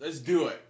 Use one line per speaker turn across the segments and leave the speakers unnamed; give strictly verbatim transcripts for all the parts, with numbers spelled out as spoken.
Let's do it.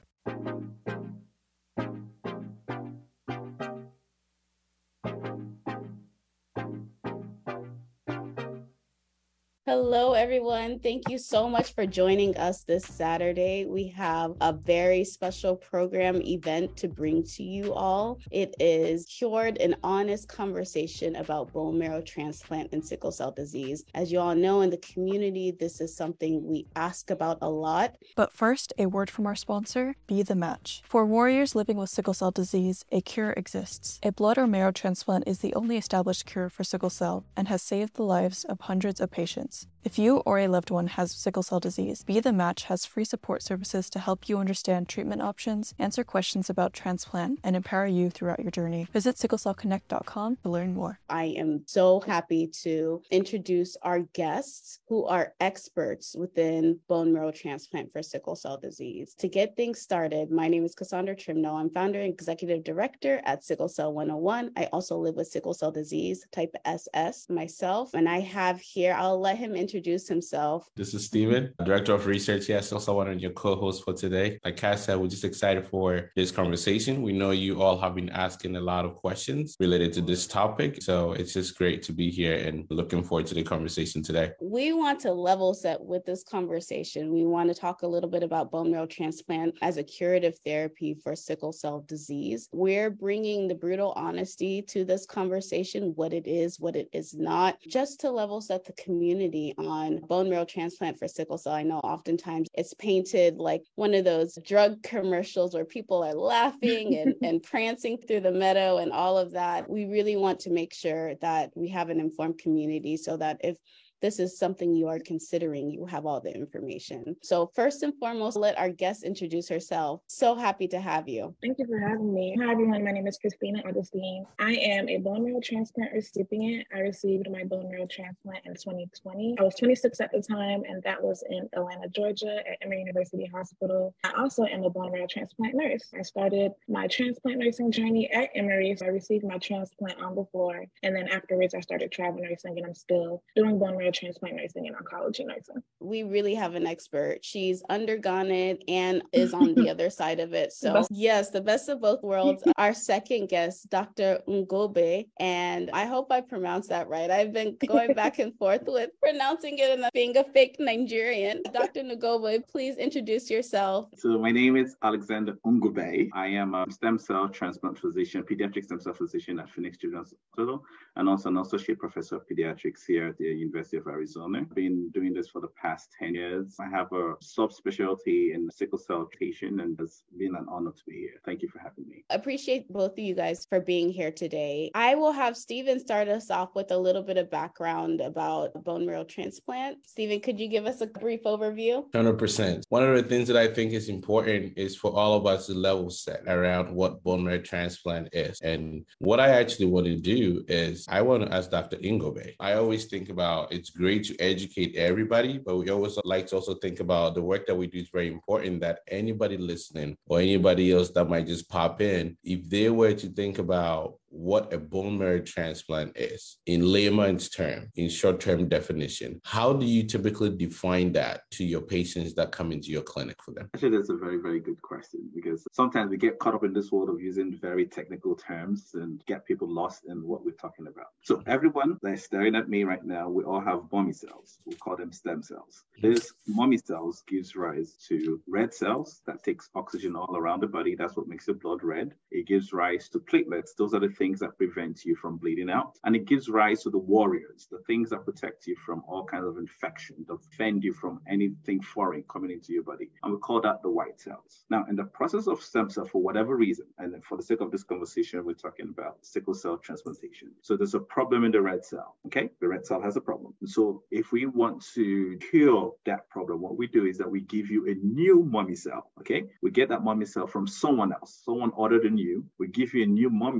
Hello, everyone. Thank you so much for joining us this Saturday. We have a very special program event to bring to you all. It is Cured, an honest conversation about bone marrow transplant and sickle cell disease. As you all know, in the community, this is something we ask about a lot.
But first, a word from our sponsor, Be The Match. For warriors living with sickle cell disease, a cure exists. A blood or marrow transplant is the only established cure for sickle cell and has saved the lives of hundreds of patients. If you or a loved one has sickle cell disease, Be The Match has free support services to help you understand treatment options, answer questions about transplant, and empower you throughout your journey. Visit sickle cell connect dot com to learn more.
I am so happy to introduce our guests who are experts within bone marrow transplant for sickle cell disease. To get things started, my name is Cassandra Trimno. I'm founder and executive director at Sickle Cell one oh one. I also live with sickle cell disease type S S myself, and I have here, I'll let him introduce himself.
This is Steven, Director of Research here at Sickle Cell one and your co-host for today. Like Cass said, we're just excited for this conversation. We know you all have been asking a lot of questions related to this topic, so it's just great to be here and looking forward to the conversation today.
We want to level set with this conversation. We want to talk a little bit about bone marrow transplant as a curative therapy for sickle cell disease. We're bringing the brutal honesty to this conversation, what it is, what it is not, just to level set the community on bone marrow transplant for sickle cell. I know oftentimes it's painted like one of those drug commercials where people are laughing and, and prancing through the meadow and all of that. We really want to make sure that we have an informed community so that if this is something you are considering, you have all the information. So first and foremost, let our guest introduce herself. So happy to have you.
Thank you for having me. Hi, everyone. My name is Christina Augustine. I am a bone marrow transplant recipient. I received my bone marrow transplant in twenty twenty. I was twenty-six at the time, and that was in Atlanta, Georgia at Emory University Hospital. I also am a bone marrow transplant nurse. I started my transplant nursing journey at Emory. So I received my transplant on the floor. And then afterwards, I started travel nursing, and I'm still doing bone marrow transplant nursing and oncology nursing.
We really have an expert. She's undergone it and is on the other side of it. So yes, the best of both worlds. Our second guest, Doctor Ngobe, and I hope I pronounced that right. I've been going back and forth with pronouncing it and being a fake Nigerian. Doctor Ngobe, please introduce yourself.
So my name is Alexander Ngobe. I am a stem cell transplant physician, pediatric stem cell physician at Phoenix Children's Hospital, and also an associate professor of pediatrics here at the University of Arizona. I've been doing this for the past ten years. I have a subspecialty in sickle cell patient, and it's been an honor to be here. Thank you for having me.
Appreciate both of you guys for being here today. I will have Steven start us off with a little bit of background about bone marrow transplant. Steven, could you give us a brief overview?
one hundred percent. One of the things that I think is important is for all of us to level set around what bone marrow transplant is. And what I actually want to do is I want to ask Doctor Ngobe. I always think about it's great to educate everybody, but we always like to also think about the work that we do is very important, that anybody listening or anybody else that might just pop in, if they were to think about what a bone marrow transplant is in layman's term, in short-term definition, how do you typically define that to your patients that come into your clinic for them?
Actually, that's a very, very good question, because sometimes we get caught up in this world of using very technical terms and get people lost in what we're talking about. So everyone that's staring at me right now, we all have mummy cells. We call them stem cells. This mummy cells gives rise to red cells that takes oxygen all around the body. That's what makes the blood red. It gives rise to platelets. Those are the things that prevent you from bleeding out. And it gives rise to the warriors, the things that protect you from all kinds of infection, that defend you from anything foreign coming into your body. And we call that the white cells. Now, in the process of stem cell, for whatever reason, and for the sake of this conversation, we're talking about sickle cell transplantation. So there's a problem in the red cell, okay? The red cell has a problem. And so if we want to cure that problem, what we do is that we give you a new mummy cell, okay? We get that mummy cell from someone else. Someone other than you. We give you a new mummy cell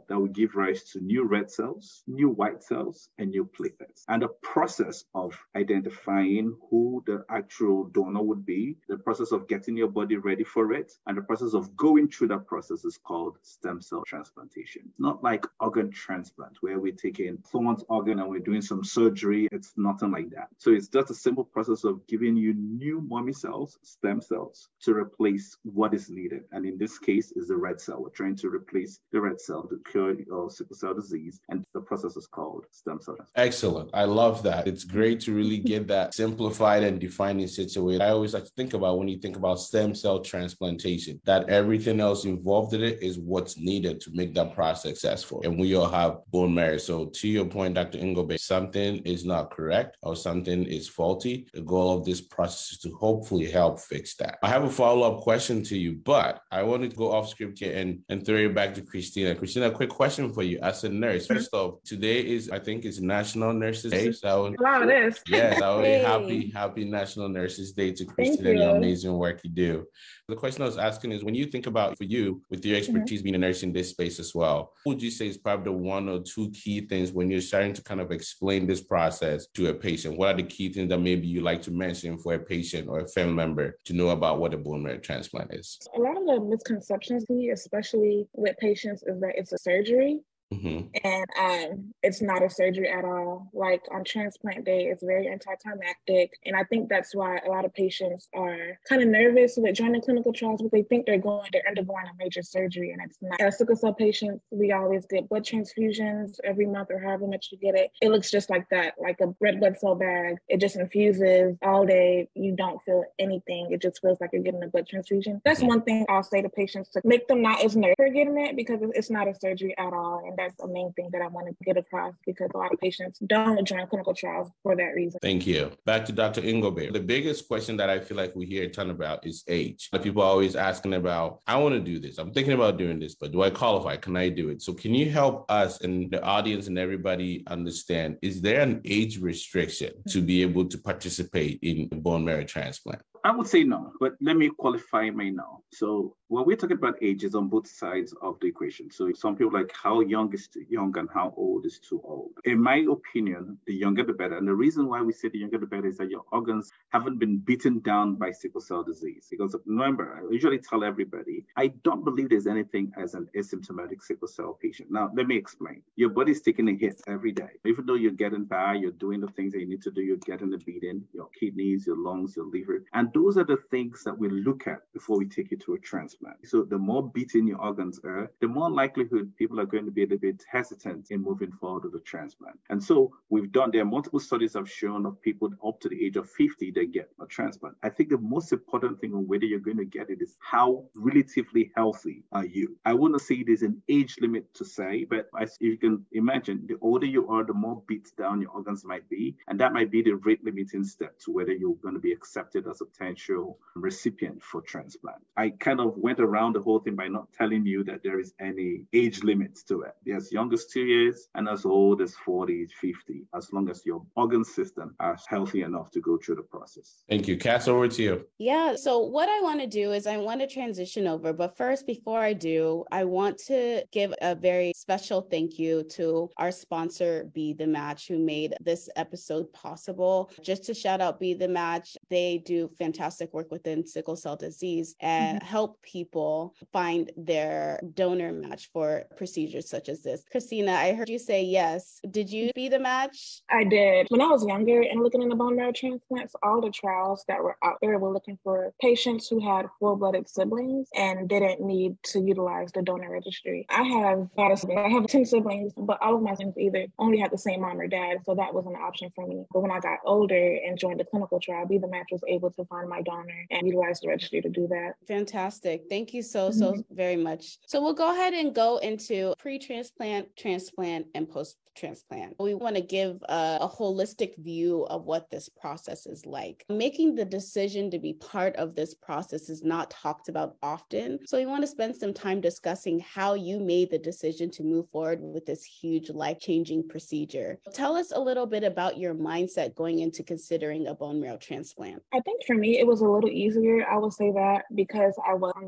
cell that will give rise to new red cells, new white cells, and new platelets. And the process of identifying who the actual donor would be, the process of getting your body ready for it, and the process of going through that process is called stem cell transplantation. It's not like organ transplant where we're taking someone's organ and we're doing some surgery. It's nothing like that. So it's just a simple process of giving you new mummy cells, stem cells, to replace what is needed. And in this case is the red cell. We're trying to replace the red cell to cure uh, sickle cell disease. And the process is called stem cell transplant.
Excellent. I love that. It's great to really get that simplified and defined in such a way. I always like to think about when you think about stem cell transplantation, that everything else involved in it is what's needed to make that process successful. And we all have bone marrow. So to your point, Doctor Ingobey, something is not correct or something is faulty. The goal of this process is to hopefully help fix that. I have a follow-up question to you, but I want to go off script here and, and throw it back to Christina. Christina, a quick question for you as a nurse. First off, today is, I think it's National Nurses Day. So
wow, it is.
Yes, I would
Hey.
happy, happy National Nurses Day to Christina and your amazing work you do. The question I was asking is, when you think about, for you, with your expertise mm-hmm. being a nurse in this space as well, what would you say is probably the one or two key things when you're starting to kind of explain this process to a patient? What are the key things that maybe you like to mention for a patient or a family member to know about what a bone marrow transplant is?
A lot of the misconceptions, especially with patients, is that it's a surgery.
Mm-hmm.
And um, it's not a surgery at all. Like on transplant day, it's very anticlimactic. And I think that's why a lot of patients are kind of nervous with joining clinical trials, but they think they're going, they're undergoing a major surgery, and it's not. As sickle cell patients, we always get blood transfusions every month or however much you get it. It looks just like that, like a red blood cell bag. It just infuses all day. You don't feel anything. It just feels like you're getting a blood transfusion. That's mm-hmm. one thing I'll say to patients, to make them not as nervous for getting it, because it's not a surgery at all. And that's the main thing that I want to get across, because a lot of patients don't join clinical trials for that reason.
Thank you. Back to Doctor Ingobey. The biggest question that I feel like we hear a ton about is age. People are always asking about, I want to do this. I'm thinking about doing this, but do I qualify? Can I do it? So can you help us and the audience and everybody understand, is there an age restriction to be able to participate in bone marrow transplant?
I would say no, but let me qualify my no. So when we're talking about age, is on both sides of the equation. So some people like how young is too young and how old is too old. In my opinion, the younger the better. And the reason why we say the younger the better is that your organs haven't been beaten down by sickle cell disease. Because remember, I usually tell everybody, I don't believe there's anything as an asymptomatic sickle cell patient. Now, let me explain. Your body's taking a hit every day. Even though you're getting by, you're doing the things that you need to do, you're getting the beating, your kidneys, your lungs, your liver. And those are the things that we look at before we take you to a transplant. So the more beaten your organs are, the more likelihood people are going to be a little bit hesitant in moving forward with a transplant. And so we've done, there are multiple studies have shown of people up to the age of fifty that get a transplant. I think the most important thing on whether you're going to get it is how relatively healthy are you. I wouldn't say there's an age limit to say, but as you can imagine, the older you are, the more beat down your organs might be. And that might be the rate limiting step to whether you're going to be accepted as a potential recipient for transplant. I kind of went around the whole thing by not telling you that there is any age limits to it. As young as two years and as old as forty, fifty, as long as your organ system are healthy enough to go through the process.
Thank you. Cass, over to you.
Yeah, so what I want to do is I want to transition over, but first, before I do, I want to give a very special thank you to our sponsor, Be The Match, who made this episode possible. Just to shout out Be The Match, they do fantastic work within sickle cell disease and mm-hmm. help people find their donor match for procedures such as this. Christina, I heard you say yes. Did you Be The Match?
I did. When I was younger and looking into bone marrow transplants, all the trials that were out there were looking for patients who had full-blooded siblings and didn't need to utilize the donor registry. I have a lot of siblings. I have ten siblings, but all of my siblings either only had the same mom or dad, so that wasn't an option for me. But when I got older and joined the clinical trial, Be The Match was able to find my donor and utilize the registry to do that.
Fantastic. Thank you so, so mm-hmm. very much. So we'll go ahead and go into pre-transplant, transplant, and post-transplant. We want to give a, a holistic view of what this process is like. Making the decision to be part of this process is not talked about often. So we want to spend some time discussing how you made the decision to move forward with this huge life-changing procedure. Tell us a little bit about your mindset going into considering a bone marrow transplant.
I think for me, it was a little easier, I would say that, because I was on the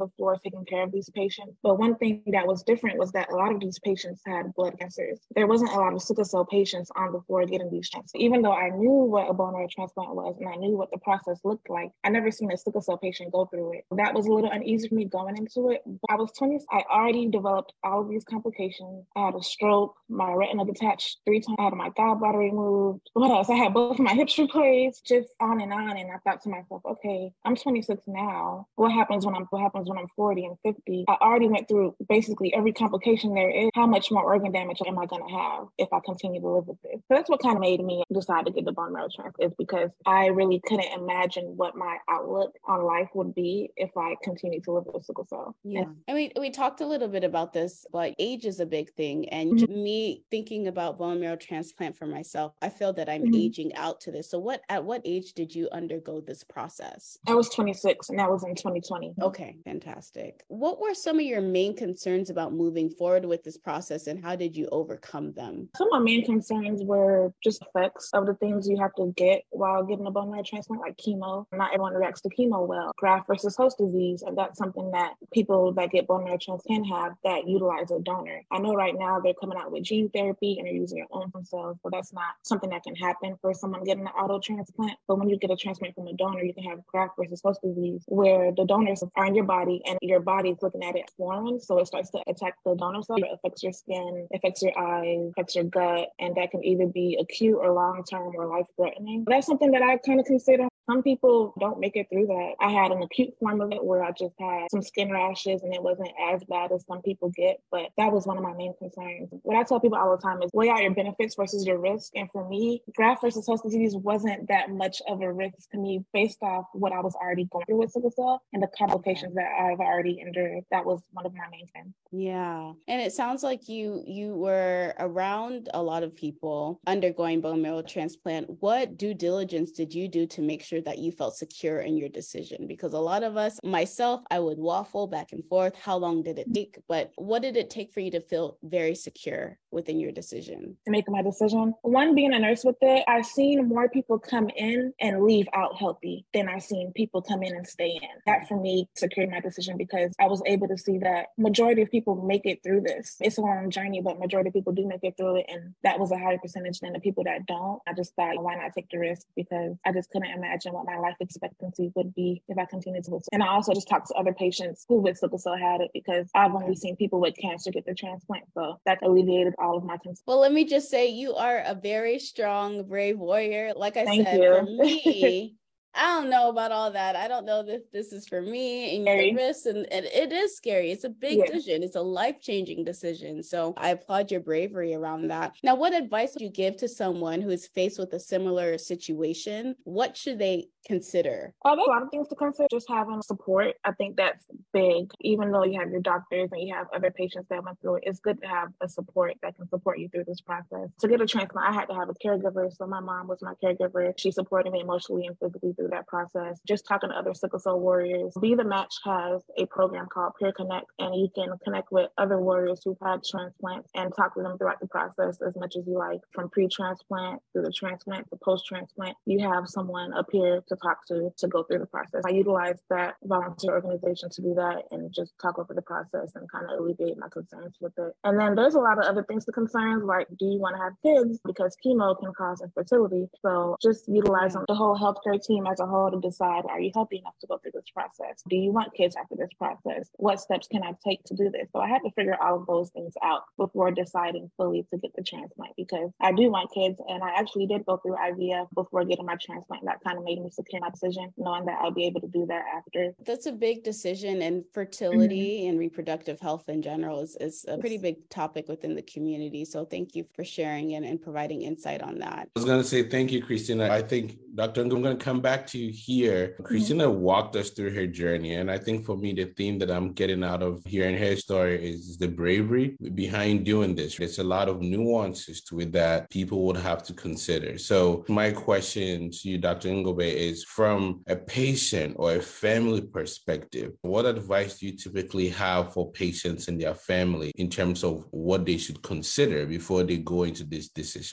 the floor taking care of these patients. But one thing that was different was that a lot of these patients had blood cancers. There wasn't a lot of sickle cell patients on the floor getting these transplants. Even though I knew what a bone marrow transplant was and I knew what the process looked like, I never seen a sickle cell patient go through it. That was a little uneasy for me going into it. But I was twenty. I already developed all of these complications. I had a stroke, my retina detached three times, I had my gallbladder removed. What else? I had both of my hips replaced, just on and on. And I thought to myself, okay, I'm twenty-six now. What happens when I'm what happens when I'm forty and fifty? I already went through basically every complication there is. How much more organ damage am I gonna have if I continue to live with this? So that's what kind of made me decide to get the bone marrow transplant, is because I really couldn't imagine what my outlook on life would be if I continued to live with sickle cell.
Yeah.
And
I mean, we talked a little bit about this, but age is a big thing. And
Mhm.
me thinking about bone marrow transplant for myself, I feel that I'm
Mhm.
aging out to this. So what, at what age did you undergo this process?
I was twenty-six and that was in twenty twenty.
Okay, fantastic. What were some of your main concerns about moving forward with this process, and how did you overcome them?
Some of my main concerns were just effects of the things you have to get while getting a bone marrow transplant, like chemo. Not everyone reacts to chemo well. Graft versus host disease, and that's something that people that get bone marrow transplants can have that utilize a donor. I know right now they're coming out with gene therapy and they're using your own cells, but that's not something that can happen for someone getting an auto transplant. But when you get a transplant from a donor, you can have graft versus host disease, where the donors are in your body and your body's looking at it foreign, so it starts to attack the donor cell. It affects your skin, affects your eyes, affects your gut, and that can either be acute or long-term or life-threatening. That's something that I kind of consider. Some people don't make it through that. I had an acute form of it where I just had some skin rashes and it wasn't as bad as some people get, but that was one of my main concerns. What I tell people all the time is weigh out your benefits versus your risk. And for me, graft versus host disease wasn't that much of a risk to me based off what I was already going through with sickle cell and the complications that I've already endured. That was one of my main things.
Yeah. And it sounds like you you were around a lot of people undergoing bone marrow transplant. What due diligence did you do to make sure that you felt secure in your decision? Because a lot of us, myself, I would waffle back and forth. How long did it take? But what did it take for you to feel very secure within your decision?
To make my decision, one, being a nurse with it, I've seen more people come in and leave out healthy than I've seen people come in and stay in. That for me secured my decision because I was able to see that majority of people make it through this. It's a long journey, but majority of people do make it through it. And that was a higher percentage than the people that don't. I just thought, why not take the risk? Because I just couldn't imagine what my life expectancy would be if I continued to live. And I also just talked to other patients who with sickle cell had it because I've only seen people with cancer get the transplant. So that alleviated all of my concerns.
Well, let me just say you are a very strong, brave warrior. Like I
Thank
said,
you.
for me, I don't know about all that. I don't know that this is for me and the risks, and, and it is scary. It's a big yeah. decision. It's a life-changing decision. So I applaud your bravery around that. Now, what advice would you give to someone who is faced with a similar situation? What should they consider?
Oh, there's a lot of things to consider. Just having support, I think that's big. Even though you have your doctors and you have other patients that went through it, it's good to have a support that can support you through this process. To get a transplant, I had to have a caregiver. So my mom was my caregiver. She supported me emotionally and physically through that process. Just talking to other sickle cell warriors. Be the Match has a program called Peer Connect, and you can connect with other warriors who've had transplants and talk to them throughout the process as much as you like. From pre-transplant through the transplant to post-transplant, you have someone up here to talk to to go through the process. I utilized that volunteer organization to do that and just talk over the process and kind of alleviate my concerns with it. And then there's a lot of other things to concerns, like do you want to have kids? Because chemo can cause infertility. So just utilizing the whole healthcare team as a whole to decide, are you healthy enough to go through this process? Do you want kids after this process? What steps can I take to do this? So I had to figure all of those things out before deciding fully to get the transplant, because I do want kids, and I actually did go through I V F before getting my transplant. That kind of made me secure my decision, knowing that I'll be able to do that after.
That's a big decision, and fertility mm-hmm. and reproductive health in general is, is a pretty big topic within the community. So thank you for sharing and, and providing insight on that.
I was going to say thank you, Christina. I think, Doctor I'm going to come back to you here. Christina mm-hmm. walked us through her journey, and I think for me, the theme that I'm getting out of hearing her story is the bravery behind doing this. There's a lot of nuances to it that people would have to consider. So my question to you, Doctor Ingobey, is from a patient or a family perspective, what advice do you typically have for patients and their family in terms of what they should consider before they go into this decision?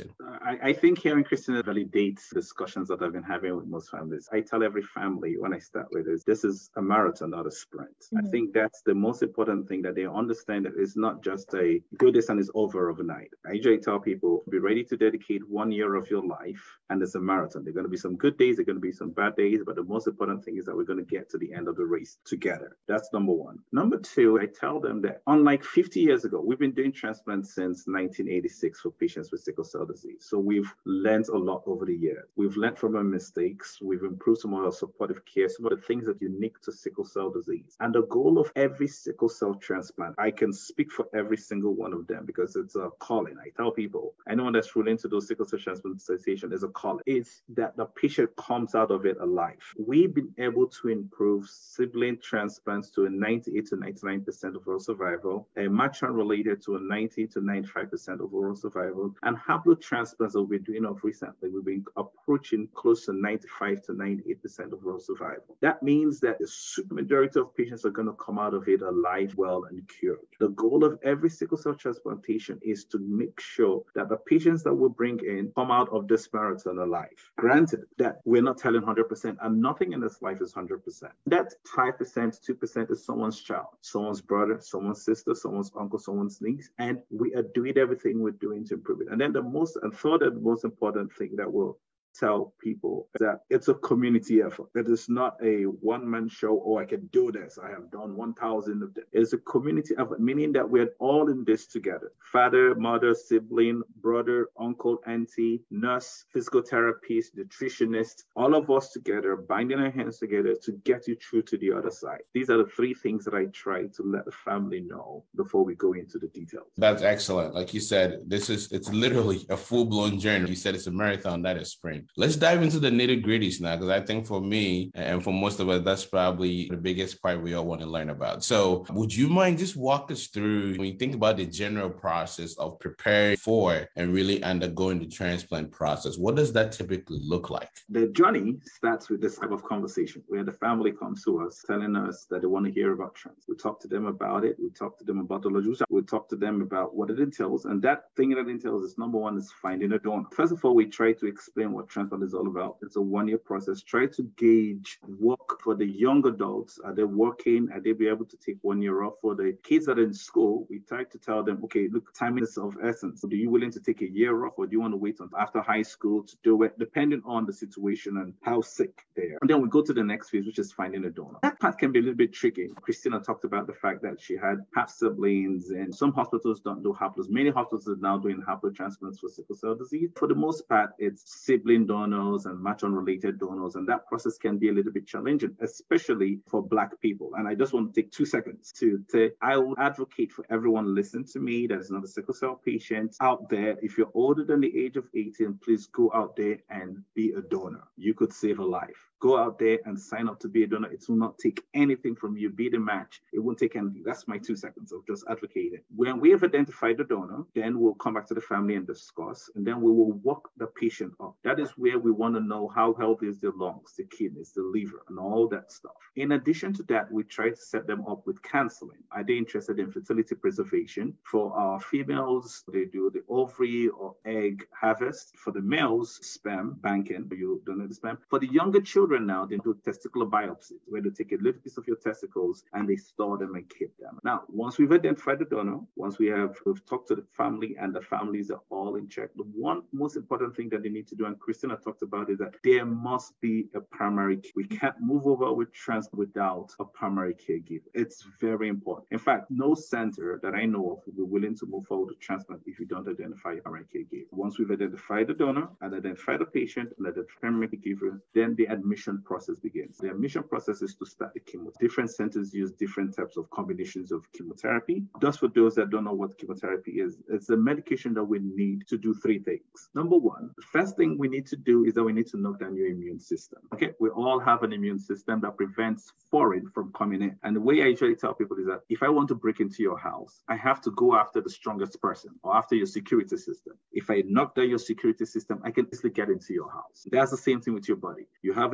I, I think hearing Christina validates discussions that I've been having with most families. I tell every family when I start with this, this is a marathon, not a sprint. Mm-hmm. I think that's the most important thing, that they understand that it's not just a do this and it's over overnight. I usually tell people, be ready to dedicate one year of your life, and it's a marathon. There are going to be some good days, there are going to be some bad days, but the most important thing is that we're going to get to the end of the race together. That's number one. Number two, I tell them that unlike fifty years ago, we've been doing transplants since nineteen eighty-six for patients with sickle cell disease. So we've learned a lot over the years. We've learned from our mistakes. We've improved some of our supportive care, some of the things that are unique to sickle cell disease. And the goal of every sickle cell transplant, I can speak for every single one of them because it's a calling. I tell people, anyone that's ruling to those sickle cell transplantation is a calling. It's that the patient comes out of it alive. We've been able to improve sibling transplants to a ninety-eight to ninety-nine percent overall survival, a match unrelated to a ninety to ninety-five percent overall survival, and haplo transplants that we're doing of recently, we've been approaching close to ninety-five to ninety-eight percent overall survival. That means that the super majority of patients are going to come out of it alive, well, and cured. The goal of every sickle cell transplantation is to make sure that the patients that we bring in come out of this marathon alive. Granted that we're not telling one hundred percent, and nothing in this life is one hundred percent. That five percent, two percent is someone's child, someone's brother, someone's sister, someone's uncle, someone's niece, and we are doing everything we're doing to improve it. And then the most, and third and most important thing that will tell people that it's a community effort. It is not a one-man show, oh, I can do this. I have done one thousand of them. It's a community effort, meaning that we're all in this together. Father, mother, sibling, brother, uncle, auntie, nurse, physical therapist, nutritionist, all of us together, binding our hands together to get you through to the other side. These are the three things that I try to let the family know before we go into the details.
That's excellent. Like you said, this is, it's literally a full-blown journey. You said it's a marathon, not a sprint. Let's dive into the nitty-gritties now, because I think for me and for most of us, that's probably the biggest part we all want to learn about. So would you mind just walk us through, when you think about the general process of preparing for and really undergoing the transplant process, what does that typically look like?
The journey starts with this type of conversation where the family comes to us telling us that they want to hear about trans. We talk to them about it. We talk to them about the logistics. We talk to them about what it entails. And that thing that it entails is, number one, is finding a donor. First of all, we try to explain what transplant is all about. It's a one-year process. Try to gauge work for the young adults. Are they working? Are they be able to take one year off? For the kids that are in school, we try to tell them, okay, look, time is of essence. Do you willing to take a year off, or do you want to wait until after high school to do it, depending on the situation and how sick they are? And then we go to the next phase, which is finding a donor. That part can be a little bit tricky. Christina talked about the fact that she had half siblings, and some hospitals don't do haplos. Many hospitals are now doing haplo transplants for sickle cell disease. For the most part, it's sibling donors and match unrelated donors, and that process can be a little bit challenging, especially for Black people. And I just want to take two seconds to say, I will advocate for everyone listening to me that is not a sickle cell patient out there. If you're older than the age of eighteen, please go out there and be a donor. You could save a life. Go out there and sign up to be a donor. It will not take anything from you. Be the match. It won't take anything. That's my two seconds of just advocating. When we have identified the donor, then we'll come back to the family and discuss, and then we will walk the patient up. That is where we want to know how healthy is the lungs, the kidneys, the liver, and all that stuff. In addition to that, we try to set them up with counseling. Are they interested in fertility preservation? For our females, they do the ovary or egg harvest. For the males, sperm banking. You donate the sperm. For the younger children, now they do testicular biopsies, where they take a little piece of your testicles and they store them and keep them. Now, once we've identified the donor, once we have we've talked to the family and the families are all in check, the one most important thing that they need to do, and Christina talked about, is that there must be a primary care. We can't move over with trans without a primary caregiver. It's very important. In fact, no center that I know of will be willing to move forward with transplant if you don't identify a primary caregiver. Once we've identified the donor and identified the patient and the primary caregiver, then the admission process begins. The admission process is to start the chemo. Different centers use different types of combinations of chemotherapy. Just for those that don't know what chemotherapy is, it's a medication that we need to do three things. Number one, the first thing we need to do is that we need to knock down your immune system. Okay, we all have an immune system that prevents foreign from coming in. And the way I usually tell people is that if I want to break into your house, I have to go after the strongest person or after your security system. If I knock down your security system, I can easily get into your house. That's the same thing with your body. You have an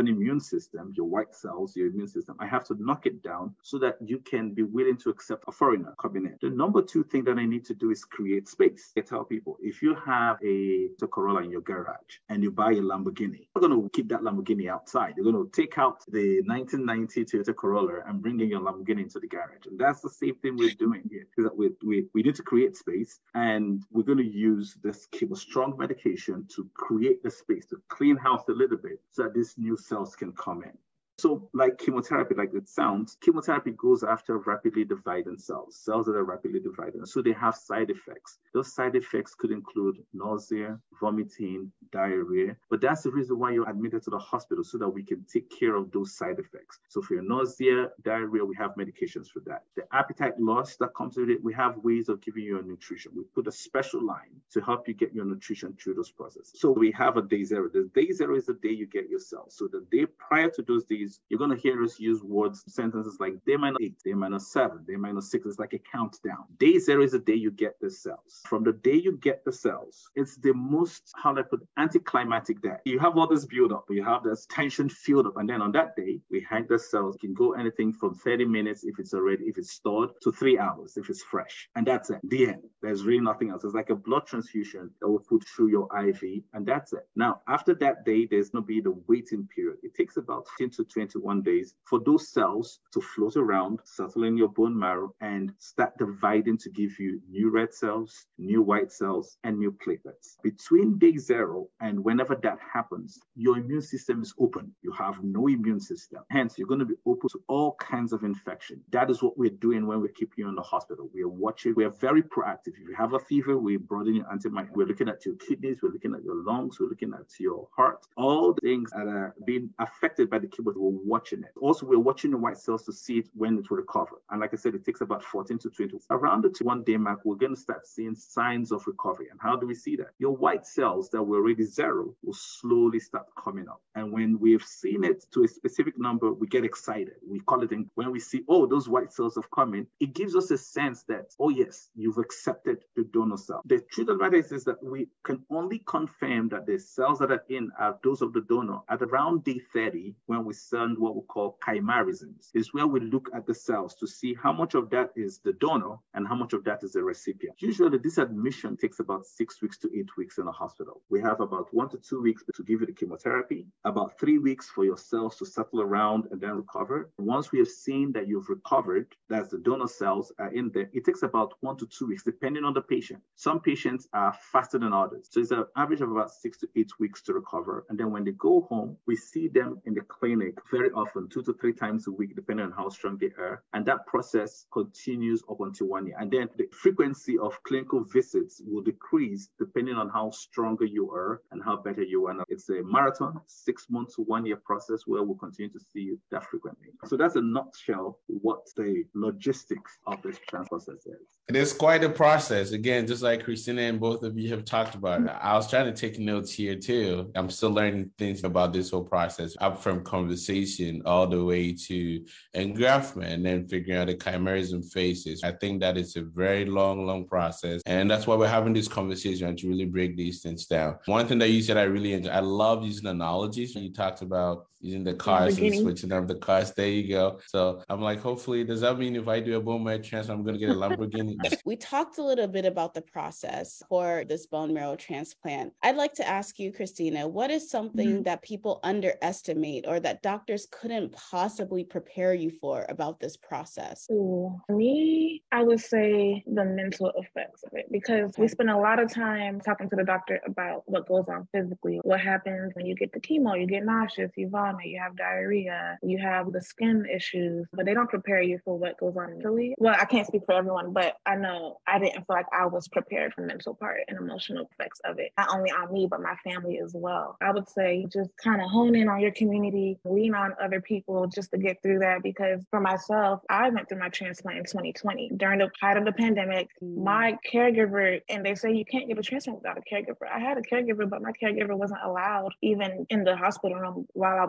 own immune system, your white cells, your immune system. I have to knock it down so that you can be willing to accept a foreigner coming in. The number two thing that I need to do is create space. I tell people, if you have a Toyota Corolla in your garage and you buy a Lamborghini, you're going to keep that Lamborghini outside. You're going to take out the nineteen ninety Toyota Corolla and bring in your Lamborghini into the garage. And that's the same thing we're doing here. Is that we, we, we need to create space, and we're going to use this strong medication to create the space, to clean house a little bit so that these new cells can come in. So like chemotherapy, like it sounds, chemotherapy goes after rapidly dividing cells, cells that are rapidly dividing. So they have side effects. Those side effects could include nausea, vomiting, diarrhea. But that's the reason why you're admitted to the hospital, so that we can take care of those side effects. So for your nausea, diarrhea, we have medications for that. The appetite loss that comes with it, we have ways of giving you a nutrition. We put a special line to help you get your nutrition through those processes. So we have a day zero. The day zero is the day you get your cells. So the day prior to those days, you're going to hear us use words, sentences like day minus eight, day minus seven, day minus six. It's like a countdown. Day zero is the day you get the cells. From the day you get the cells, it's the most, how do I put, anticlimactic day. You have all this build up, you have this tension filled up. And then on that day, we hang the cells. It can go anything from thirty minutes if it's already, if it's stored, to three hours if it's fresh. And that's it. The end. There's really nothing else. It's like a blood transfusion that will put through your I V, and that's it. Now, after that day, there's going to be the waiting period. It takes about fifteen to twenty-one days for those cells to float around, settle in your bone marrow, and start dividing to give you new red cells, new white cells, and new platelets. Between day zero and whenever that happens, your immune system is open. You have no immune system. Hence, you're going to be open to all kinds of infection. That is what we're doing when we keep you in the hospital. We are watching. We are very proactive. If you have a fever, we brought in your antibiotics. We're looking at your kidneys. We're looking at your lungs. We're looking at your heart. All the things that are being affected by the chemo, we're watching it. Also, we're watching the white cells to see it when it will recover. And like I said, it takes about fourteen to twenty. Around the one day mark, we're going to start seeing signs of recovery. And how do we see that? Your white cells that were already zero will slowly start coming up. And when we've seen it to a specific number, we get excited. We call it, in, when we see, oh, those white cells have come in, it gives us a sense that, oh, yes, you've accepted the donor cell. The truth of the matter is, is that we can only confirm that the cells that are in are those of the donor at around day thirty, when we send what we call chimerisms, is where we look at the cells to see how much of that is the donor and how much of that is the recipient. Usually this admission takes about six weeks to eight weeks in a hospital. We have about one to two weeks to give you the chemotherapy, about three weeks for your cells to settle around and then recover. Once we have seen that you've recovered, that's the donor cells are in there, it takes about one to two weeks, depending on the patient. Some patients are faster than others. So it's an average of about six to eight weeks to recover. And then when they go home, we see them in the clinic very often, two to three times a week, depending on how strong they are. And that process continues up until one year. And then the frequency of clinical visits will decrease depending on how stronger you are and how better you are. Now, it's a marathon, six months to one year process where we'll continue to see you that frequently. So that's a nutshell what the logistics of this transplant process is.
It is quite a process. Again, just like Christina and both of you have talked about it. I was trying to take notes here too. I'm still learning things about this whole process, up from conversation all the way to engraftment and then figuring out the chimerism phases. I think that it's a very long, long process. And that's why we're having this conversation to really break these things down. One thing that you said I really enjoyed, I love using analogies. You talked about using the cars and switching up the cars. There you go. So I'm like, hopefully, does that mean if I do a bone marrow transplant, I'm going to get a Lamborghini?
We talked a little bit about the process for this bone marrow transplant. I'd like to ask you, Christina, what is something mm-hmm. that people underestimate or that doctors couldn't possibly prepare you for about this process?
Ooh, for me, I would say the mental effects of it, because we spend a lot of time talking to the doctor about what goes on physically, what happens when you get the chemo, you get nauseous, you vomit, you have diarrhea, you have the skin issues, but they don't prepare you for what goes on mentally. Well, I can't speak for everyone, but I know I didn't feel like I was prepared for the mental part and emotional effects of it, not only on me, but my family as well. I would say just kind of hone in on your community, lean on other people just to get through that, because for myself, I went through my transplant in twenty twenty. During the height of the pandemic, my caregiver, and they say you can't get a transplant without a caregiver. I had a caregiver, but my caregiver wasn't allowed even in the hospital room while I was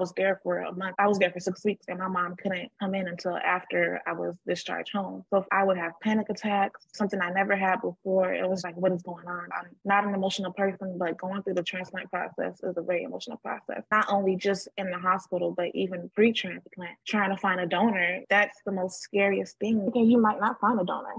was there for a month. I was there for six weeks and my mom couldn't come in until after I was discharged home. So if I would have panic attacks, something I never had before. It was like, what is going on? I'm not an emotional person, but going through the transplant process is a very emotional process. Not only just in the hospital, but even pre-transplant, trying to find a donor, that's the most scariest thing because you might not find a donor.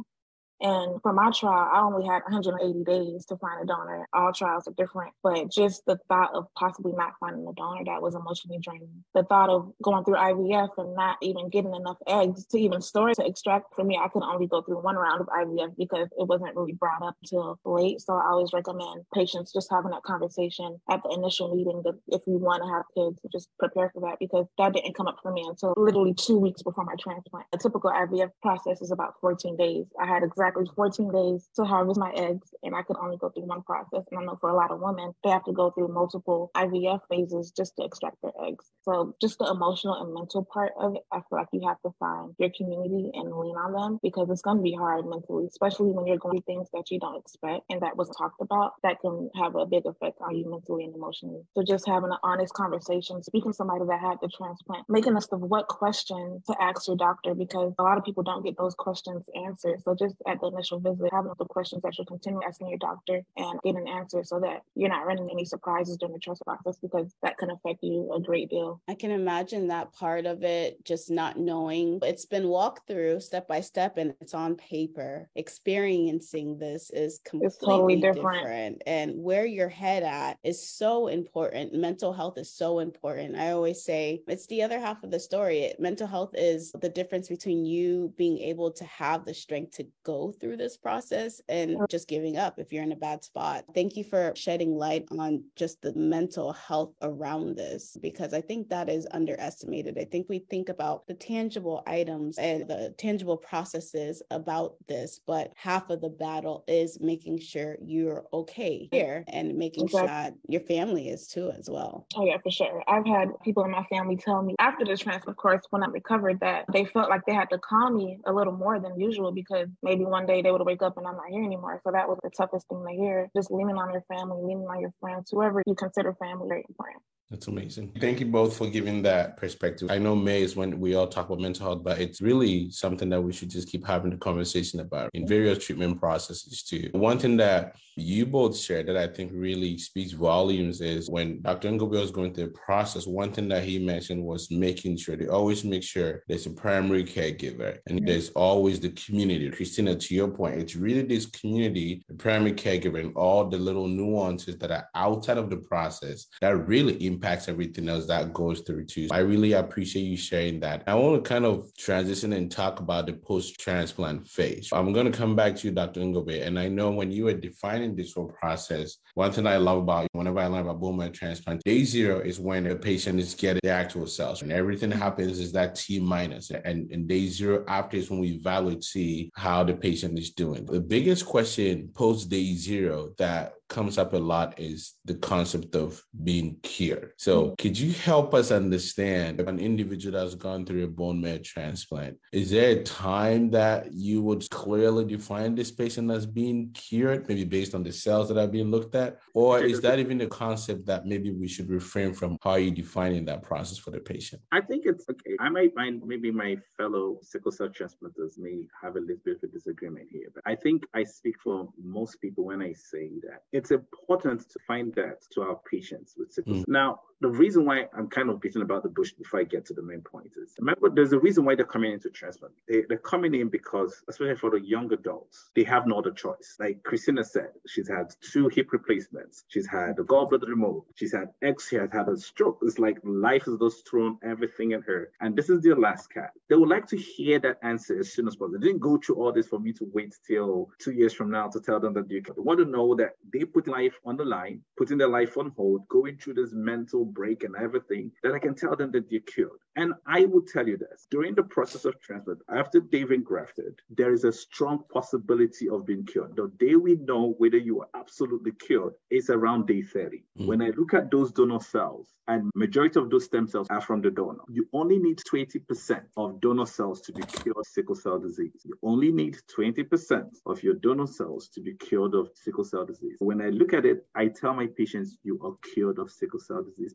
And for my trial, I only had one hundred eighty days to find a donor. All trials are different, but just the thought of possibly not finding a donor, that was emotionally draining. The thought of going through I V F and not even getting enough eggs to even store to extract, for me, I could only go through one round of I V F because it wasn't really brought up until late. So I always recommend patients just having that conversation at the initial meeting that if you want to have kids, just prepare for that because that didn't come up for me until literally two weeks before my transplant. A typical I V F process is about fourteen days. I had exactly fourteen days to harvest my eggs, and I could only go through one process. And I know for a lot of women, they have to go through multiple I V F phases just to extract their eggs. So just the emotional and mental part of it, I feel like you have to find your community and lean on them because it's going to be hard mentally, especially when you're going through things that you don't expect and that wasn't talked about. That can have a big effect on you mentally and emotionally. So just having an honest conversation, speaking to somebody that had the transplant, making a list of what question to ask your doctor because a lot of people don't get those questions answered. So just at the initial visit, having the questions that you'll continue asking your doctor and get an answer so that you're not running any surprises during the trust process because that can affect you a great deal.
I can imagine that part of it, just not knowing. It's been walked through step by step and it's on paper. Experiencing this is completely
it's totally different.
different. And where your head at is so important. Mental health is so important. I always say it's the other half of the story. Mental health is the difference between you being able to have the strength to go through this process and just giving up if you're in a bad spot. Thank you for shedding light on just the mental health around this, because I think that is underestimated. I think we think about the tangible items and the tangible processes about this, but half of the battle is making sure you're okay here and making exactly. sure your family is too as well.
Oh yeah, for sure. I've had people in my family tell me after the transplant, of course, when I recovered, that they felt like they had to call me a little more than usual because maybe one day they would wake up and I'm not here anymore. So that was the toughest thing to hear. Just leaning on your family, leaning on your friends, whoever you consider family, very important.
That's amazing. Thank you both for giving that perspective. I know May is when we all talk about mental health, but it's really something that we should just keep having the conversation about in various treatment processes too. One thing that you both shared that I think really speaks volumes is when Doctor Ngobe was going through the process, one thing that he mentioned was making sure, they always make sure there's a primary caregiver and there's always the community. Christina, to your point, it's really this community, the primary caregiver and all the little nuances that are outside of the process that really impact impacts everything else that goes through too. I really appreciate you sharing that. I want to kind of transition and talk about the post-transplant phase. I'm going to come back to you, Doctor Ngobe, and I know when you were defining this whole process, one thing I love about whenever I learn about bone marrow transplant, day zero is when the patient is getting the actual cells, and everything happens is that T minus, and, and day zero after is when we evaluate, see how the patient is doing. The biggest question post day zero that comes up a lot is the concept of being cured. So could you help us understand an individual that's gone through a bone marrow transplant? Is there a time that you would clearly define this patient as being cured, maybe based on the cells that are being looked at? Or is that even a concept that maybe we should refrain from? How are you defining that process for the patient?
I think it's okay. I might find maybe my fellow sickle cell transplanters may have a little bit of a disagreement here, but I think I speak for most people when I say that it's important to find that to our patients with sickle cell. Mm. Now, the reason why I'm kind of beating about the bush before I get to the main point is, remember, there's a reason why they're coming into transplant. They, they're coming in because, especially for the young adults, they have no other choice. Like Christina said, she's had two hip replacements. She's had the gallbladder removed. She's had X, she has had a stroke. It's like life has just thrown everything at her. And this is their last cat. They would like to hear that answer as soon as possible. They didn't go through all this for me to wait till two years from now to tell them that they want to know that they put life on the line, putting their life on hold, going through this mental break and everything, that I can tell them that they're cured. And I will tell you this, during the process of transplant, after they've been grafted, there is a strong possibility of being cured. The day we know whether you are absolutely cured is around day thirty. Mm. When I look at those donor cells, and majority of those stem cells are from the donor, you only need twenty percent of donor cells to be cured of sickle cell disease. You only need twenty percent of your donor cells to be cured of sickle cell disease. When I look at it, I tell my patients, you are cured of sickle cell disease,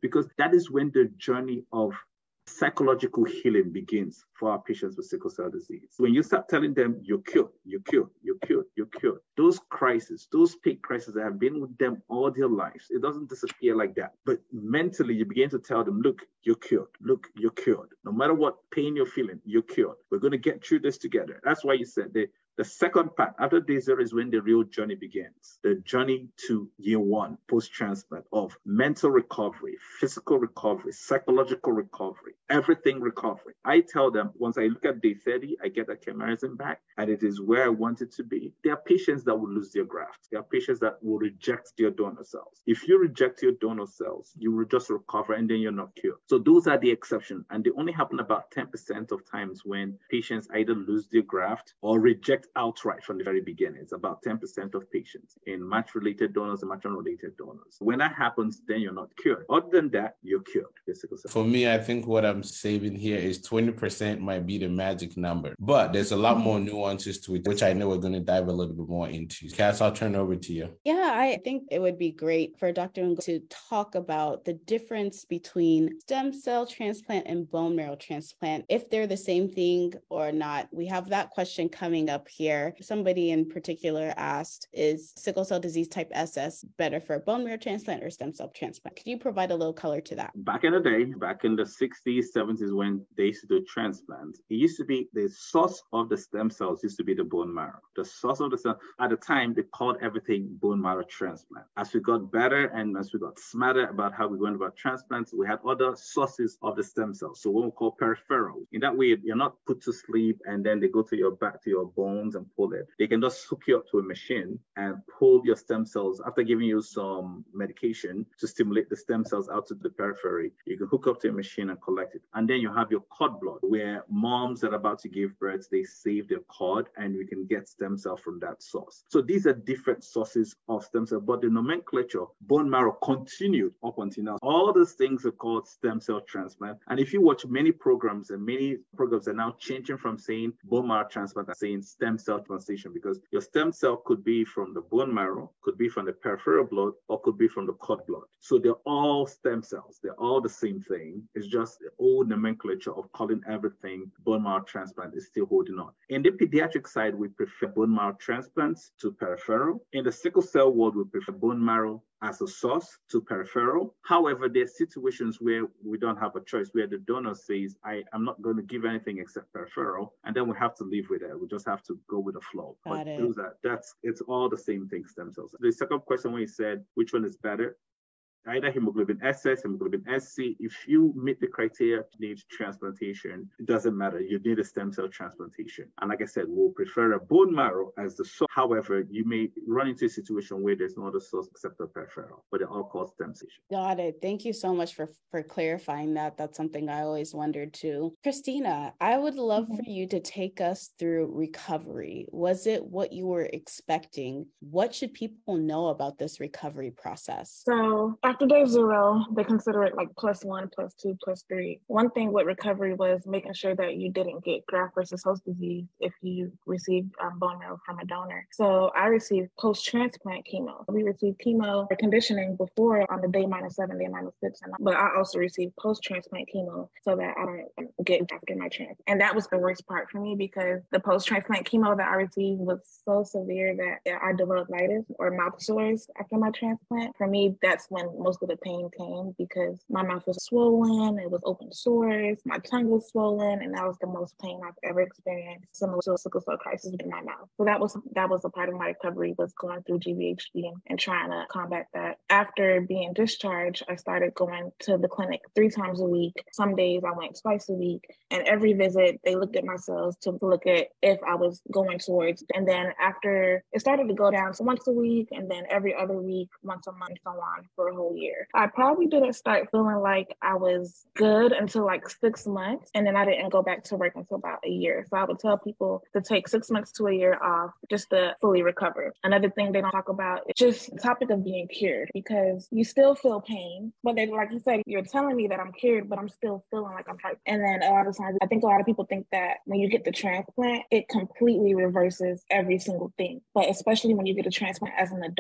because that is when the journey of psychological healing begins for our patients with sickle cell disease. When you start telling them you're cured, you're cured, you're cured, you're cured, those crises, those peak crises that have been with them all their lives, it doesn't disappear like that. But mentally, you begin to tell them, look, you're cured. Look, you're cured. No matter what pain you're feeling, you're cured. We're going to get through this together. That's why you said the The second part, after day zero, is when the real journey begins. The journey to year one, post-transplant, of mental recovery, physical recovery, psychological recovery, everything recovery. I tell them, once I look at day thirty, I get a chimerism back, and it is where I want it to be. There are patients that will lose their graft. There are patients that will reject their donor cells. If you reject your donor cells, you will just recover, and then you're not cured. So those are the exceptions, and they only happen about ten percent of times when patients either lose their graft or reject outright from the very beginning. It's about ten percent of patients in match-related donors and match-unrelated donors. When that happens, then you're not cured. Other than that, you're cured.
For me, I think what I'm saving here is twenty percent might be the magic number, but there's a lot more nuances to it, which I know we're going to dive a little bit more into. Cass, I'll turn over to you.
Yeah, I think it would be great for Doctor Ngo to talk about the difference between stem cell transplant and bone marrow transplant, if they're the same thing or not. We have that question coming up here. Somebody in particular asked, is sickle cell disease type S S better for bone marrow transplant or stem cell transplant? Could you provide a little color to that?
Back in the day, back in the sixties, seventies, when they used to do transplants, it used to be the source of the stem cells used to be the bone marrow. The source of the cell, at the time, they called everything bone marrow transplant. As we got better and as we got smarter about how we went about transplants, we had other sources of the stem cells. So what we call peripheral. In that way, you're not put to sleep and then they go to your back to your bone and pull it. They can just hook you up to a machine and pull your stem cells after giving you some medication to stimulate the stem cells out to the periphery. You can hook up to a machine and collect it. And then you have your cord blood, where moms that are about to give birth, they save their cord and we can get stem cells from that source. So these are different sources of stem cells, but the nomenclature, bone marrow, continued up until now. All those things are called stem cell transplant. And if you watch many programs, and many programs are now changing from saying bone marrow transplant and saying stem cell translation, because your stem cell could be from the bone marrow, could be from the peripheral blood, or could be from the cord blood. So they're all stem cells. They're all the same thing. It's just the old nomenclature of calling everything bone marrow transplant is still holding on. In the pediatric side, we prefer bone marrow transplants to peripheral. In the sickle cell world, we prefer bone marrow as a source to peripheral. However, there are situations where we don't have a choice, where the donor says, I am not going to give anything except peripheral, and then we have to live with it. We just have to go with the flow.
Got
but
it.
those are, that's, it's all the same thing, stem cells. The second question when you said, which one is better? Either hemoglobin S S, hemoglobin S C. If you meet the criteria to need transplantation, it doesn't matter. You need a stem cell transplantation. And like I said, we'll prefer a bone marrow as the source. However, you may run into a situation where there's no other source except the peripheral, but they're all called stem cells.
Got it. Thank you so much for, for clarifying that. That's something I always wondered too. Christina, I would love mm-hmm. for you to take us through recovery. Was it what you were expecting? What should people know about this recovery process?
So after day zero, they consider it like plus one, plus two, plus three. One thing with recovery was making sure that you didn't get graft versus host disease if you received um, bone marrow from a donor. So I received post-transplant chemo. We received chemo or conditioning before on the day minus seven, day minus six, and but I also received post-transplant chemo so that I don't get after my transplant. And that was the worst part for me because the post-transplant chemo that I received was so severe that I developed itis or mouth sores after my transplant. For me, that's when most of the pain came because my mouth was swollen, it was open sores, my tongue was swollen, and that was the most pain I've ever experienced, similar to a sickle cell crisis in my mouth. So that was that was a part of my recovery, was going through G V H D and, and trying to combat that. After being discharged, I started going to the clinic three times a week. Some days I went twice a week, and every visit they looked at my cells to look at if I was going towards. And then after it started to go down to once a week, and then every other week, once a month, so on for a whole year. I probably didn't start feeling like I was good until like six months. And then I didn't go back to work until about a year. So I would tell people to take six months to a year off just to fully recover. Another thing they don't talk about is just the topic of being cured, because you still feel pain. But they, like you said, you're telling me that I'm cured, but I'm still feeling like I'm hurt. And then a lot of times, I think a lot of people think that when you get the transplant, it completely reverses every single thing. But especially when you get a transplant as an adult,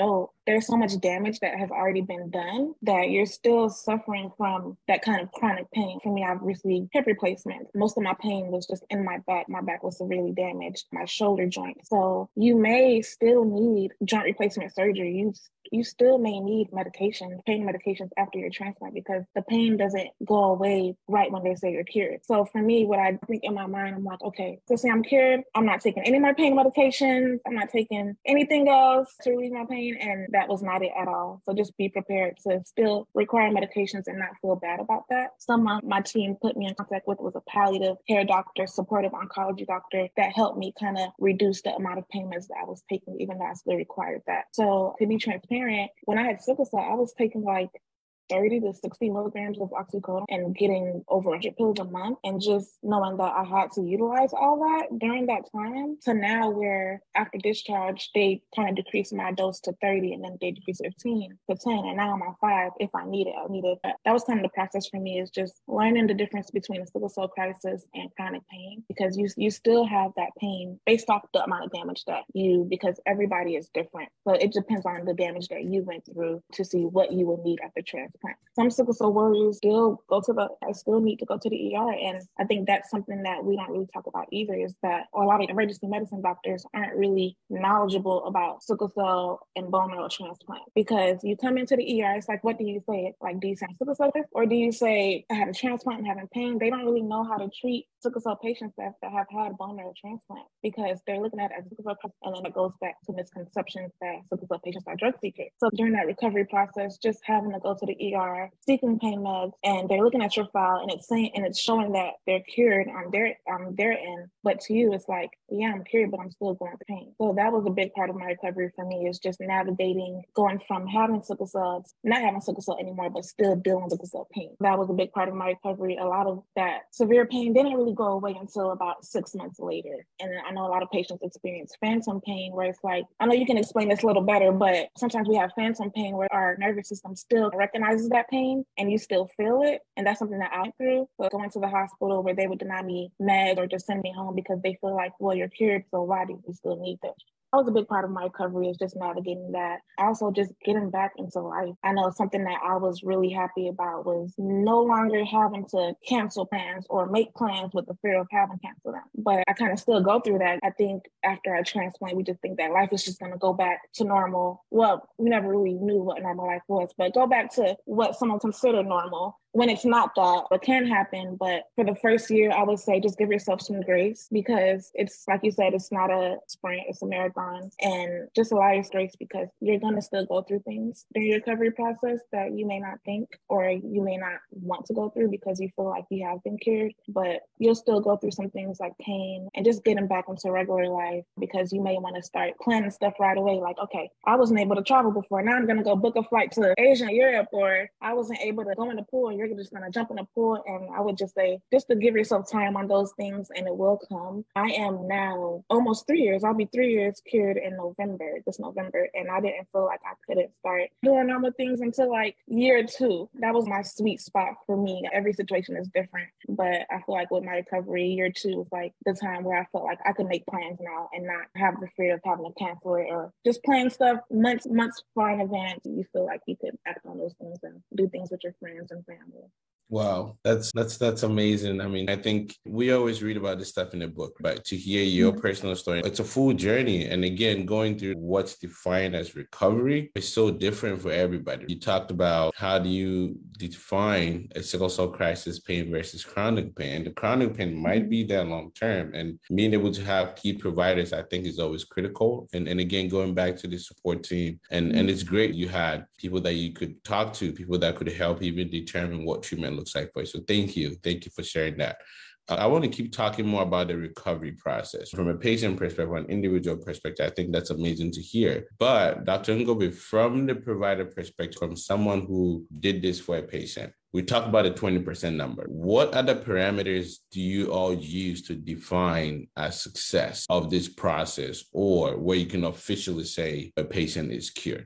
there's so much damage that has already been done that you're still suffering from that kind of chronic pain. For me, I've received hip replacements. Most of my pain was just in my back. My back was severely damaged, my shoulder joint. So you may still need joint replacement surgery. You you still may need medication, pain medications after your transplant, because the pain doesn't go away right when they say you're cured. So for me, what I think in my mind, I'm like, okay, so say I'm cured, I'm not taking any more pain medications, I'm not taking anything else to relieve my pain, and that was not it at all. So just be prepared to still require medications and not feel bad about that. Someone my team put me in contact with was a palliative care doctor, supportive oncology doctor that helped me kind of reduce the amount of pain meds that I was taking, even though I still required that. So to be transparent, when I had sickle cell, I was taking like thirty to sixty milligrams of oxycodone and getting over one hundred pills a month. And just knowing that I had to utilize all that during that time to now where after discharge, they kind of decreased my dose to thirty and then they decreased fifteen to ten. And now I'm on five if I need it. I need it. But that was kind of the process for me, is just learning the difference between a sickle cell crisis and chronic pain, because you, you still have that pain based off the amount of damage that you, because everybody is different. But it depends on the damage that you went through to see what you will need after transplant. Some sickle cell warriors still go to the, I still need to go to the E R. And I think that's something that we don't really talk about either, is that a lot of emergency medicine doctors aren't really knowledgeable about sickle cell and bone marrow transplant. Because you come into the E R, it's like, what do you say? Like, do you say sickle cell? Or do you say, I had a transplant and having pain? They don't really know how to treat sickle cell patients that, that have had bone marrow transplant, because they're looking at it as sickle cell, and then it goes back to misconceptions that sickle cell patients are drug seekers. So during that recovery process, just having to go to the E R, seeking pain meds, and they're looking at your file and it's saying, and it's showing that they're cured on their on their end, but to you it's like, yeah, I'm cured, but I'm still going through pain. So that was a big part of my recovery for me, is just navigating going from having sickle cells, not having sickle cell anymore, but still dealing with sickle cell pain. That was a big part of my recovery. A lot of that severe pain didn't really go away until about six months later. And I know a lot of patients experience phantom pain, where it's like, I know you can explain this a little better, but sometimes we have phantom pain where our nervous system still recognizes that pain and you still feel it. And that's something that I went through. So going to the hospital where they would deny me meds or just send me home because they feel like, well, you're cured, so why do you still need this? That was a big part of my recovery, is just navigating that. Also just getting back into life. I know something that I was really happy about was no longer having to cancel plans or make plans with the fear of having to cancel them. But I kind of still go through that. I think after a transplant, we just think that life is just going to go back to normal. Well, we never really knew what normal life was, but go back to what someone considered normal, when it's not that. It can happen, but for the first year, I would say just give yourself some grace, because it's, like you said, it's not a sprint, it's a marathon. And just allow yourself grace, because you're going to still go through things during your recovery process that you may not think, or you may not want to go through because you feel like you have been cured. But you'll still go through some things like pain and just getting back into regular life, because you may want to start planning stuff right away. Like, okay, I wasn't able to travel before. Now I'm going to go book a flight to Asia, Europe, or I wasn't able to go in the pool. You're just going to jump in the pool. And I would just say, just to give yourself time on those things, and it will come. I am now almost three years. I'll be three years cured in November, this November. And I didn't feel like I couldn't start doing normal things until like year two. That was my sweet spot for me. Every situation is different, but I feel like with my recovery, year two was like the time where I felt like I could make plans now and not have the fear of having to cancel it, or just plan stuff months, months far in advance. You feel like you could act on those things and do things with your friends and family.
Wow, that's that's that's amazing. I mean, I think we always read about this stuff in the book, but to hear your mm-hmm. personal story, it's a full journey. And again, going through what's defined as recovery is so different for everybody. You talked about how do you define a sickle cell crisis pain versus chronic pain. The chronic pain might be there long term, and being able to have key providers, I think, is always critical. And and again, going back to the support team, and and it's great you had people that you could talk to, people that could help even determine what treatment looks like for you. So thank you. Thank you for sharing that. Uh, I want to keep talking more about the recovery process from a patient perspective, an individual perspective. I think that's amazing to hear. But Doctor Ngobe, from the provider perspective, from someone who did this for a patient, we talk about a twenty percent number. What other parameters do you all use to define a success of this process, or where you can officially say a patient is cured?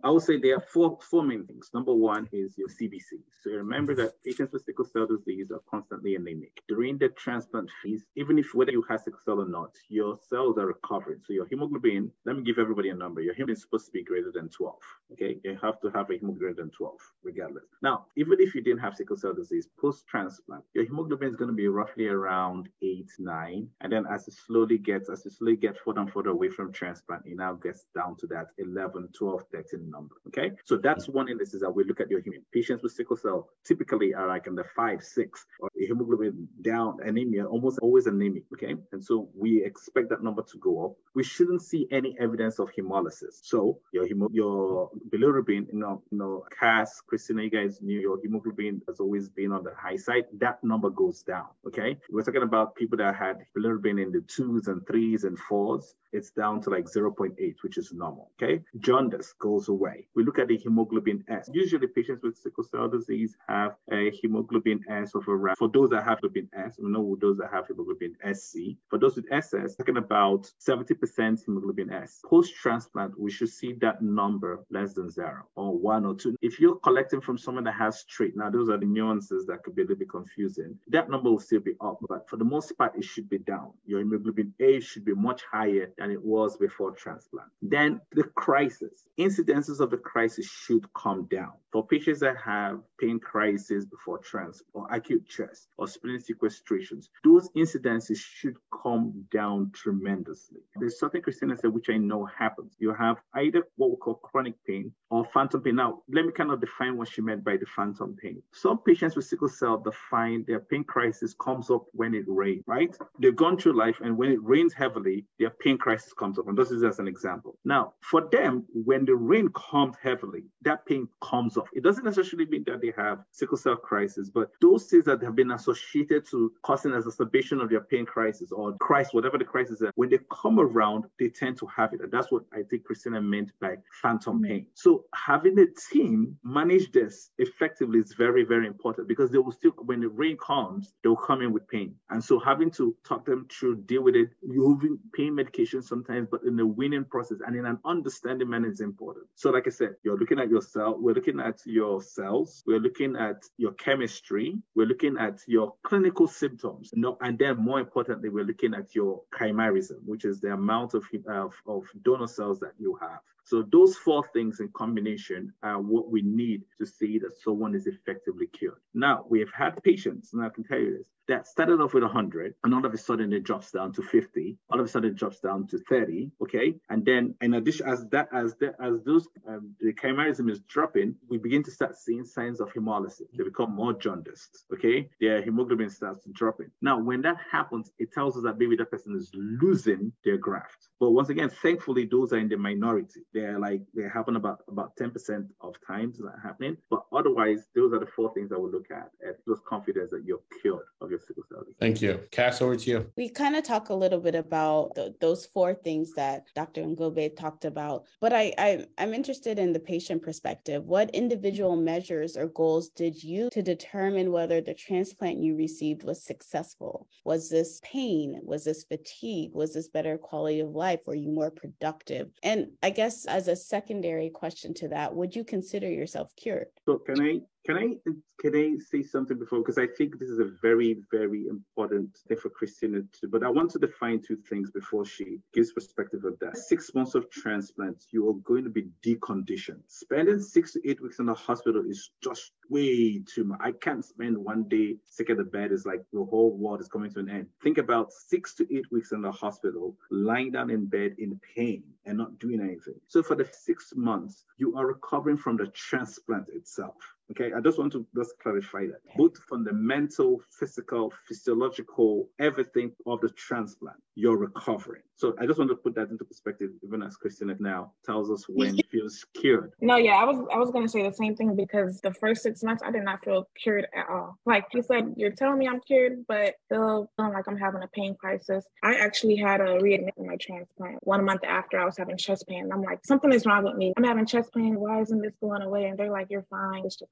I would say there are four, four main things. Number one is your C B C. So remember that patients with sickle cell disease are constantly anemic. During the transplant phase, even if whether you have sickle cell or not, your cells are recovering. So your hemoglobin, let me give everybody a number. Your hemoglobin is supposed to be greater than twelve. Okay, you have to have a hemoglobin greater than twelve, regardless. Now, even if you didn't have sickle cell disease post-transplant, your hemoglobin is going to be roughly around eight, nine. And then as it slowly gets, as you slowly get further and further away from transplant, it now gets down to that eleven, twelve, thirteen number. Okay, so that's one index is that we look at your hemoglobin. Patients with sickle cell typically are like in the five, six, or hemoglobin down, anemia, almost always anemic. Okay, and so we expect that number to go up. We shouldn't see any evidence of hemolysis. So your hemo, your bilirubin, you know, you know, Cass, Christina, you guys knew your hemoglobin has always been on the high side. That number goes down. Okay, we're talking about people that had bilirubin in the twos and threes and fours. It's down to like zero point eight, which is normal. Okay, jaundice goes away. We look at the hemoglobin S. Usually, patients with sickle cell disease have a hemoglobin S of around. For those that have hemoglobin S, we know those that have hemoglobin S C. For those with S S, talking about seventy percent hemoglobin S. Post-transplant, we should see that number less than zero or one or two. If you're collecting from someone that has straight, now those are the nuances that could be a little bit confusing. That number will still be up, but for the most part, it should be down. Your hemoglobin A should be much higher than it was before transplant. Then the crisis, incidences of the crisis should come down. For patients that have pain crisis before transplant or acute chest or spleen sequestrations, those incidences should come down tremendously. There's something Christina said, which I know happens. You have either what we call chronic pain or phantom pain. Now, let me kind of define what she meant by the phantom pain. Some patients with sickle cell define their pain crisis comes up when it rains, right? They've gone through life, and when it rains heavily, their pain crisis comes up. And this is as an example. Now, for them, when the rain comes heavily, that pain comes off. It doesn't necessarily mean that they have sickle cell crisis, but those things that have been associated to causing an exacerbation of their pain crisis or crisis, whatever the crisis is, when they come around, they tend to have it. And that's what I think Christina meant by phantom pain. So having a team manage this effectively is very, very important, because they will still, when the rain comes, they'll come in with pain. And so having to talk them through, deal with it, using pain medication sometimes, but in the winning process and in an understanding manner is important. So like I said, you're looking at your cell, we're looking at your cells, we're looking at your chemistry, we're looking at your clinical symptoms, no, and then more importantly, we're looking at your chimerism, which is the amount of, of, of donor cells that you have. So those four things in combination are what we need to see that someone is effectively cured. Now, we have had patients, and I can tell you this, that started off with one hundred, and all of a sudden it drops down to fifty, all of a sudden it drops down to thirty, okay? And then in addition, as that, as the, as those, um, the chimerism is dropping, we begin to start seeing signs of hemolysis. They become more jaundiced, okay? Their hemoglobin starts dropping. Now, when that happens, it tells us that maybe that person is losing their graft. But once again, thankfully, those are in the minority. They're like, they happen about, about ten percent of times that happening. But otherwise, those are the four things I would look at, at those confidence that you're cured of your sickle cell disease.
Thank you. Cass, over to you.
We kind of talk a little bit about the, those four things that Doctor Ngobe talked about, but I, I, I'm interested in the patient perspective. What individual measures or goals did you to determine whether the transplant you received was successful? Was this pain? Was this fatigue? Was this better quality of life? Were you more productive? And I guess as a secondary question to that, would you consider yourself cured?
So can I Can I can I say something before? Because I think this is a very, very important thing for Christina to, but I want to define two things before she gives perspective of that. Six months of transplant, you are going to be deconditioned. Spending six to eight weeks in the hospital is just way too much. I can't spend one day sick at the bed. It's like the whole world is coming to an end. Think about six to eight weeks in the hospital, lying down in bed in pain and not doing anything. So for the six months, you are recovering from the transplant itself. Okay, I just want to just clarify that. Both from the mental, physical, physiological, everything of the transplant, you're recovering. So I just want to put that into perspective, even as Christina now tells us when she feels cured.
No, yeah, I was I was going to say the same thing, because the first six months, I did not feel cured at all. Like you said, you're telling me I'm cured, but still feeling like I'm having a pain crisis. I actually had a readmit in my transplant one month after I was having chest pain. And I'm like, something is wrong with me. I'm having chest pain. Why isn't this going away? And they're like, you're fine. It's your pain.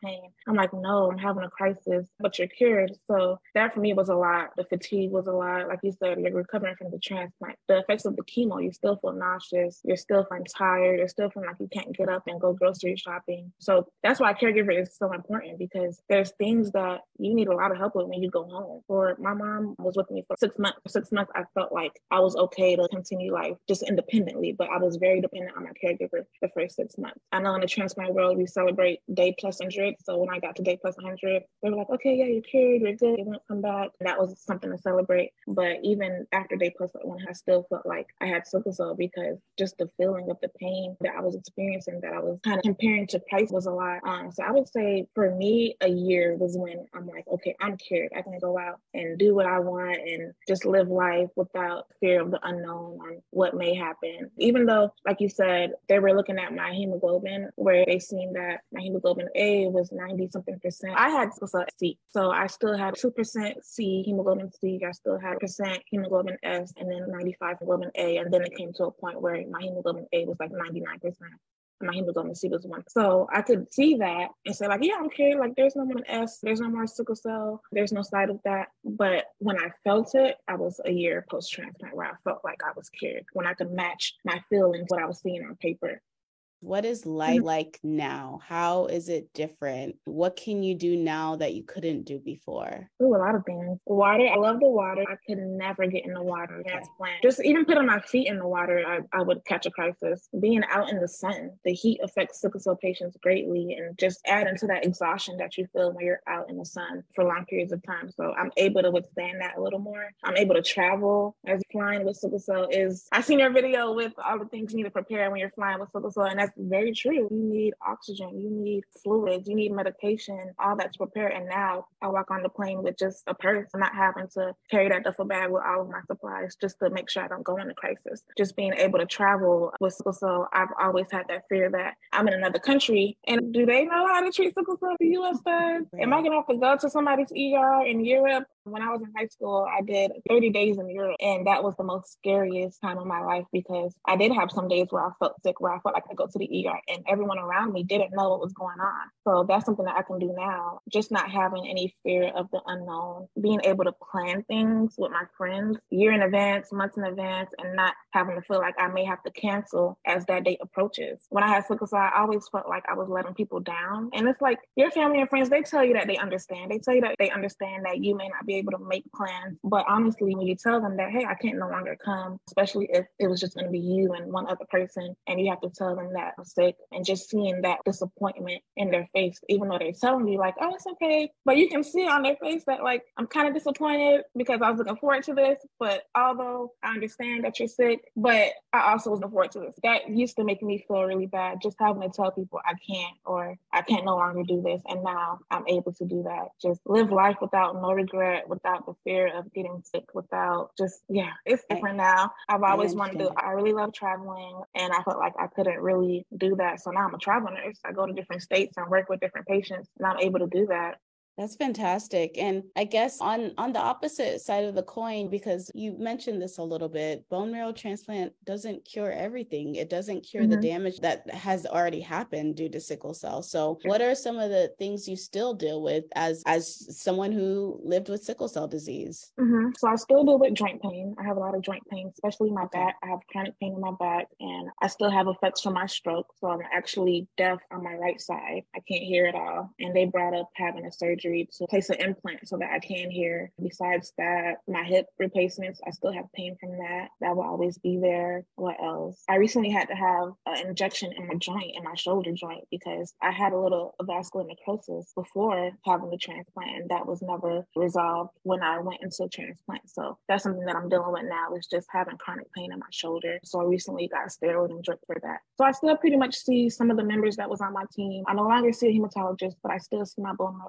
pain. I'm like, no, I'm having a crisis, but you're cured. So that for me was a lot. The fatigue was a lot. Like you said, you're recovering from the transplant. The effects of the chemo, you still feel nauseous. You're still feeling tired. You're still feeling like you can't get up and go grocery shopping. So that's why caregiver is so important, because there's things that you need a lot of help with when you go home. Or my mom was with me for six months. For six months, I felt like I was okay to continue life just independently, but I was very dependent on my caregiver the first six months. I know in the transplant world, we celebrate day plus one hundred. So when I got to day plus one hundred, they were like, okay, yeah, you're cured, you're good, you won't come back. And that was something to celebrate. But even after day plus one, I still felt like I had sickle cell, because just the feeling of the pain that I was experiencing, that I was kind of comparing to Christ, was a lot. Um, so I would say for me, a year was when I'm like, okay, I'm cured. I can go out and do what I want and just live life without fear of the unknown on what may happen. Even though, like you said, they were looking at my hemoglobin, where they seen that my hemoglobin A was ninety something percent. I had sickle cell C, so I still had two percent C, hemoglobin C. I still had percent hemoglobin S, and then ninety-five hemoglobin A. And then it came to a point where my hemoglobin A was like ninety-nine percent. My hemoglobin C was one. So I could see that and say like, yeah, I'm cured. Like there's no more S, there's no more sickle cell, there's no side of that. But when I felt it, I was a year post-transplant where I felt like I was cured, when I could match my feelings, what I was seeing on paper.
What is life like now? How is it different? What can you do now that you couldn't do before?
Ooh, a lot of things. Water. I love the water. I could never get in the water. Transplant. Just even putting my feet in the water, I, I would catch a crisis. Being out in the sun, the heat affects sickle cell patients greatly, and just adding to that exhaustion that you feel when you're out in the sun for long periods of time. So I'm able to withstand that a little more. I'm able to travel, as flying with sickle cell is. I seen your video with all the things you need to prepare when you're flying with sickle cell, and that's very true. You need oxygen, you need fluids, you need medication, all that's prepared. And now I walk on the plane with just a purse, not having to carry that duffel bag with all of my supplies just to make sure I don't go into crisis. Just being able to travel with sickle cell, I've always had that fear that I'm in another country, and do they know how to treat sickle cell? The U S does? Am I gonna have to go to somebody's E R in Europe? When I was in high school, I did thirty days in Europe, and that was the most scariest time of my life, because I did have some days where I felt sick, where I felt like I could go to the E R, and everyone around me didn't know what was going on. So that's something that I can do now, just not having any fear of the unknown, being able to plan things with my friends year in advance, months in advance, and not having to feel like I may have to cancel as that date approaches. When I had sickle cell, I always felt like I was letting people down. And it's like your family and friends, they tell you that they understand. They tell you that they understand that you may not be able to make plans. But honestly, when you tell them that, hey, I can't no longer come, especially if it was just going to be you and one other person, and you have to tell them that I'm sick, and just seeing that disappointment in their face, even though they're telling you like, oh, it's okay. But you can see on their face that like, I'm kind of disappointed because I was looking forward to this. But although I understand that you're sick, but I also was looking forward to this. That used to make me feel really bad, just having to tell people I can't, or I can't no longer do this. And now I'm able to do that. Just live life without no regret, without the fear of getting sick, without just, yeah, it's different now. I've always wanted to, I really love traveling, and I felt like I couldn't really do that. So now I'm a travel nurse. I go to different states and work with different patients, and I'm able to do that.
That's fantastic. And I guess on, on the opposite side of the coin, because you mentioned this a little bit, bone marrow transplant doesn't cure everything. It doesn't cure mm-hmm. the damage that has already happened due to sickle cell. So what are some of the things you still deal with as, as someone who lived with sickle cell disease?
Mm-hmm. So I still deal with joint pain. I have a lot of joint pain, especially my okay. back. I have chronic pain in my back, and I still have effects from my stroke. So I'm actually deaf on my right side. I can't hear at all. And they brought up having a surgery to place an implant so that I can hear. Besides that, my hip replacements, I still have pain from that. That will always be there. What else? I recently had to have an injection in my joint, in my shoulder joint, because I had a little vascular necrosis before having the transplant, and that was never resolved when I went into a transplant. So that's something that I'm dealing with now, is just having chronic pain in my shoulder. So I recently got a steroid and drip for that. So I still pretty much see some of the members that was on my team. I no longer see a hematologist, but I still see my bone marrow transplant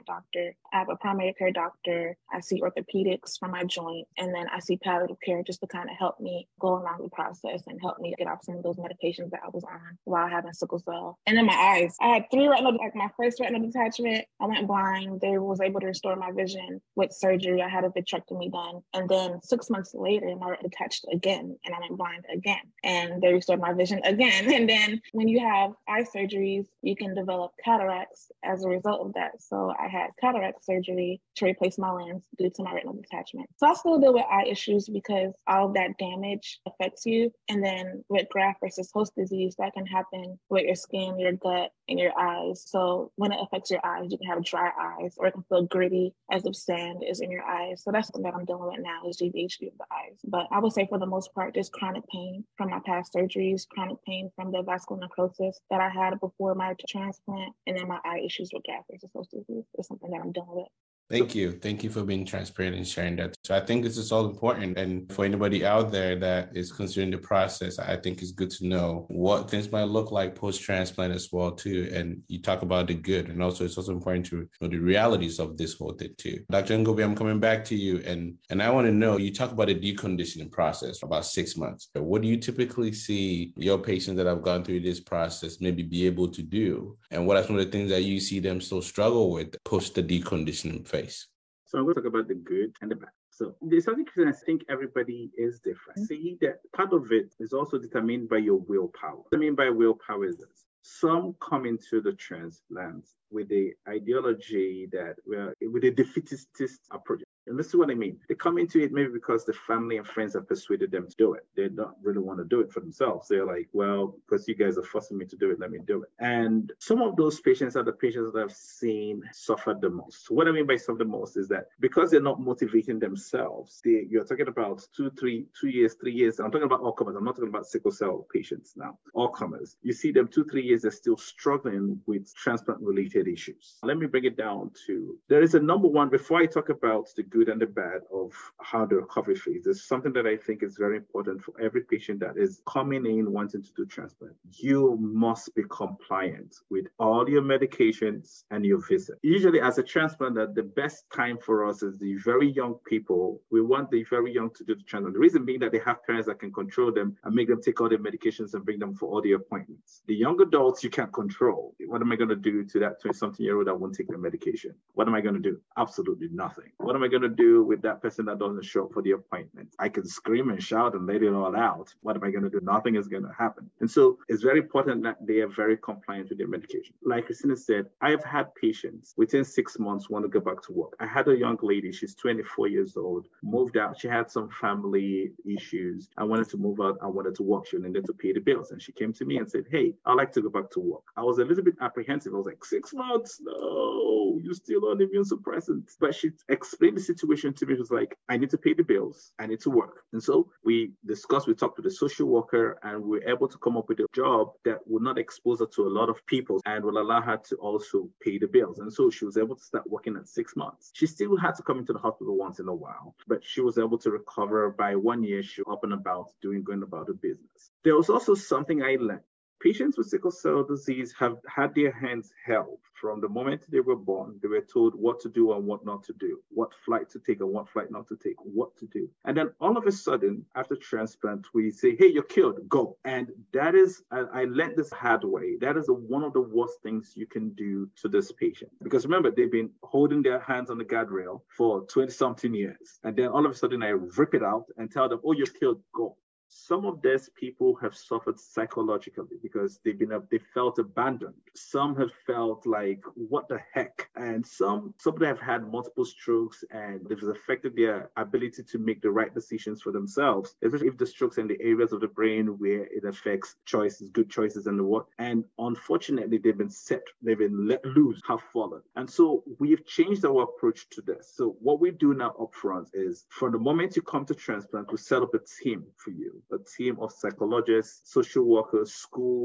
doctor. I have a primary care doctor. I see orthopedics for my joint. And then I see palliative care just to kind of help me go along the process and help me get off some of those medications that I was on while having sickle cell. And then my eyes. I had three retinal, like my first retinal detachment, I went blind. They was able to restore my vision with surgery. I had a vitrectomy done. And then six months later, my retina detached again and I went blind again. And they restored my vision again. And then when you have eye surgeries, you can develop cataracts as a result of that. So I had cataract surgery to replace my lens due to my retinal detachment. So I still deal with eye issues because all of that damage affects you. And then with graft versus host disease, that can happen with your skin, your gut, and your eyes. So when it affects your eyes, you can have dry eyes, or it can feel gritty as if sand is in your eyes. So that's something that I'm dealing with now, is G V H D of the eyes. But I would say for the most part, there's chronic pain from my past surgeries, chronic pain from the vascular necrosis that I had before my transplant, and then my eye issues with graft versus host disease is something that I'm dealing with.
Thank you. Thank you for being transparent and sharing that. So I think this is all important. And for anybody out there that is considering the process, I think it's good to know what things might look like post-transplant as well, too. And you talk about the good. And also it's also important to know the realities of this whole thing, too. Doctor Ngobe, I'm coming back to you. And, and I want to know, you talk about a deconditioning process for about six months. What do you typically see your patients that have gone through this process maybe be able to do? And what are some of the things that you see them still struggle with post the deconditioning phase?
So I'm going to talk about the good and the bad. So the starting question, I think everybody is different. Mm-hmm. See that part of it is also determined by your willpower. What I mean by willpower is this. Some come into the transplant with the ideology that, well, with a defeatist approach. And this is what I mean. They come into it maybe because the family and friends have persuaded them to do it. They don't really want to do it for themselves. They're like, well, because you guys are forcing me to do it, let me do it. And some of those patients are the patients that I've seen suffer the most. So what I mean by suffer the most is that because they're not motivating themselves, they, you're talking about two, three, two years, three years. I'm talking about all comers. I'm not talking about sickle cell patients now. All comers. You see them two, three years, they're still struggling with transplant-related issues. Let me bring it down to, there is a number one, before I talk about the good and the bad of how the recovery phase, there's something that I think is very important for every patient that is coming in wanting to do transplant. You must be compliant with all your medications and your visit. Usually as a transplanter, the best time for us is the very young people. We want the very young to do the transplant. The reason being that they have parents that can control them and make them take all their medications and bring them for all the appointments. The young adults you can't control. What am I going to do to that twenty-something year old that won't take their medication? What am I going to do? Absolutely nothing. What am I going to do with that person that doesn't show up for the appointment? I can scream and shout and let it all out. What am I going to do? Nothing is going to happen. And so it's very important that they are very compliant with their medication. Like Christina said, I've had patients within six months want to go back to work. I had a young lady, she's twenty-four years old, moved out. She had some family issues. I wanted to move out. I wanted to work. She needed to pay the bills. And she came to me and said, hey, I'd like to go back to work. I was a little bit apprehensive. I was like, six months? No, you're still on immune suppressants. But she explained the situation to me. It was like, I need to pay the bills. I need to work. And so we discussed, we talked to the social worker, and we were able to come up with a job that would not expose her to a lot of people and will allow her to also pay the bills. And so she was able to start working at six months. She still had to come into the hospital once in a while, but she was able to recover by one year. She was up and about doing, going about her business. There was also something I learned. Patients with sickle cell disease have had their hands held from the moment they were born. They were told what to do and what not to do, what flight to take and what flight not to take, what to do. And then all of a sudden, after transplant, we say, hey, you're killed, go. And that is, I, I learned this hard way. That is a, one of the worst things you can do to this patient. Because remember, they've been holding their hands on the guardrail for twenty something years. And then all of a sudden I rip it out and tell them, oh, you're killed, go. Some of these people have suffered psychologically because they've been, they felt abandoned. Some have felt like, what the heck? And some, some of them have had multiple strokes and it has affected their ability to make the right decisions for themselves, especially if the strokes are in the areas of the brain where it affects choices, good choices and the what. And unfortunately, they've been set, they've been let loose, have fallen. And so we've changed our approach to this. So what we do now up front is from the moment you come to transplant, we set up a team for you. A team of psychologists, social workers, school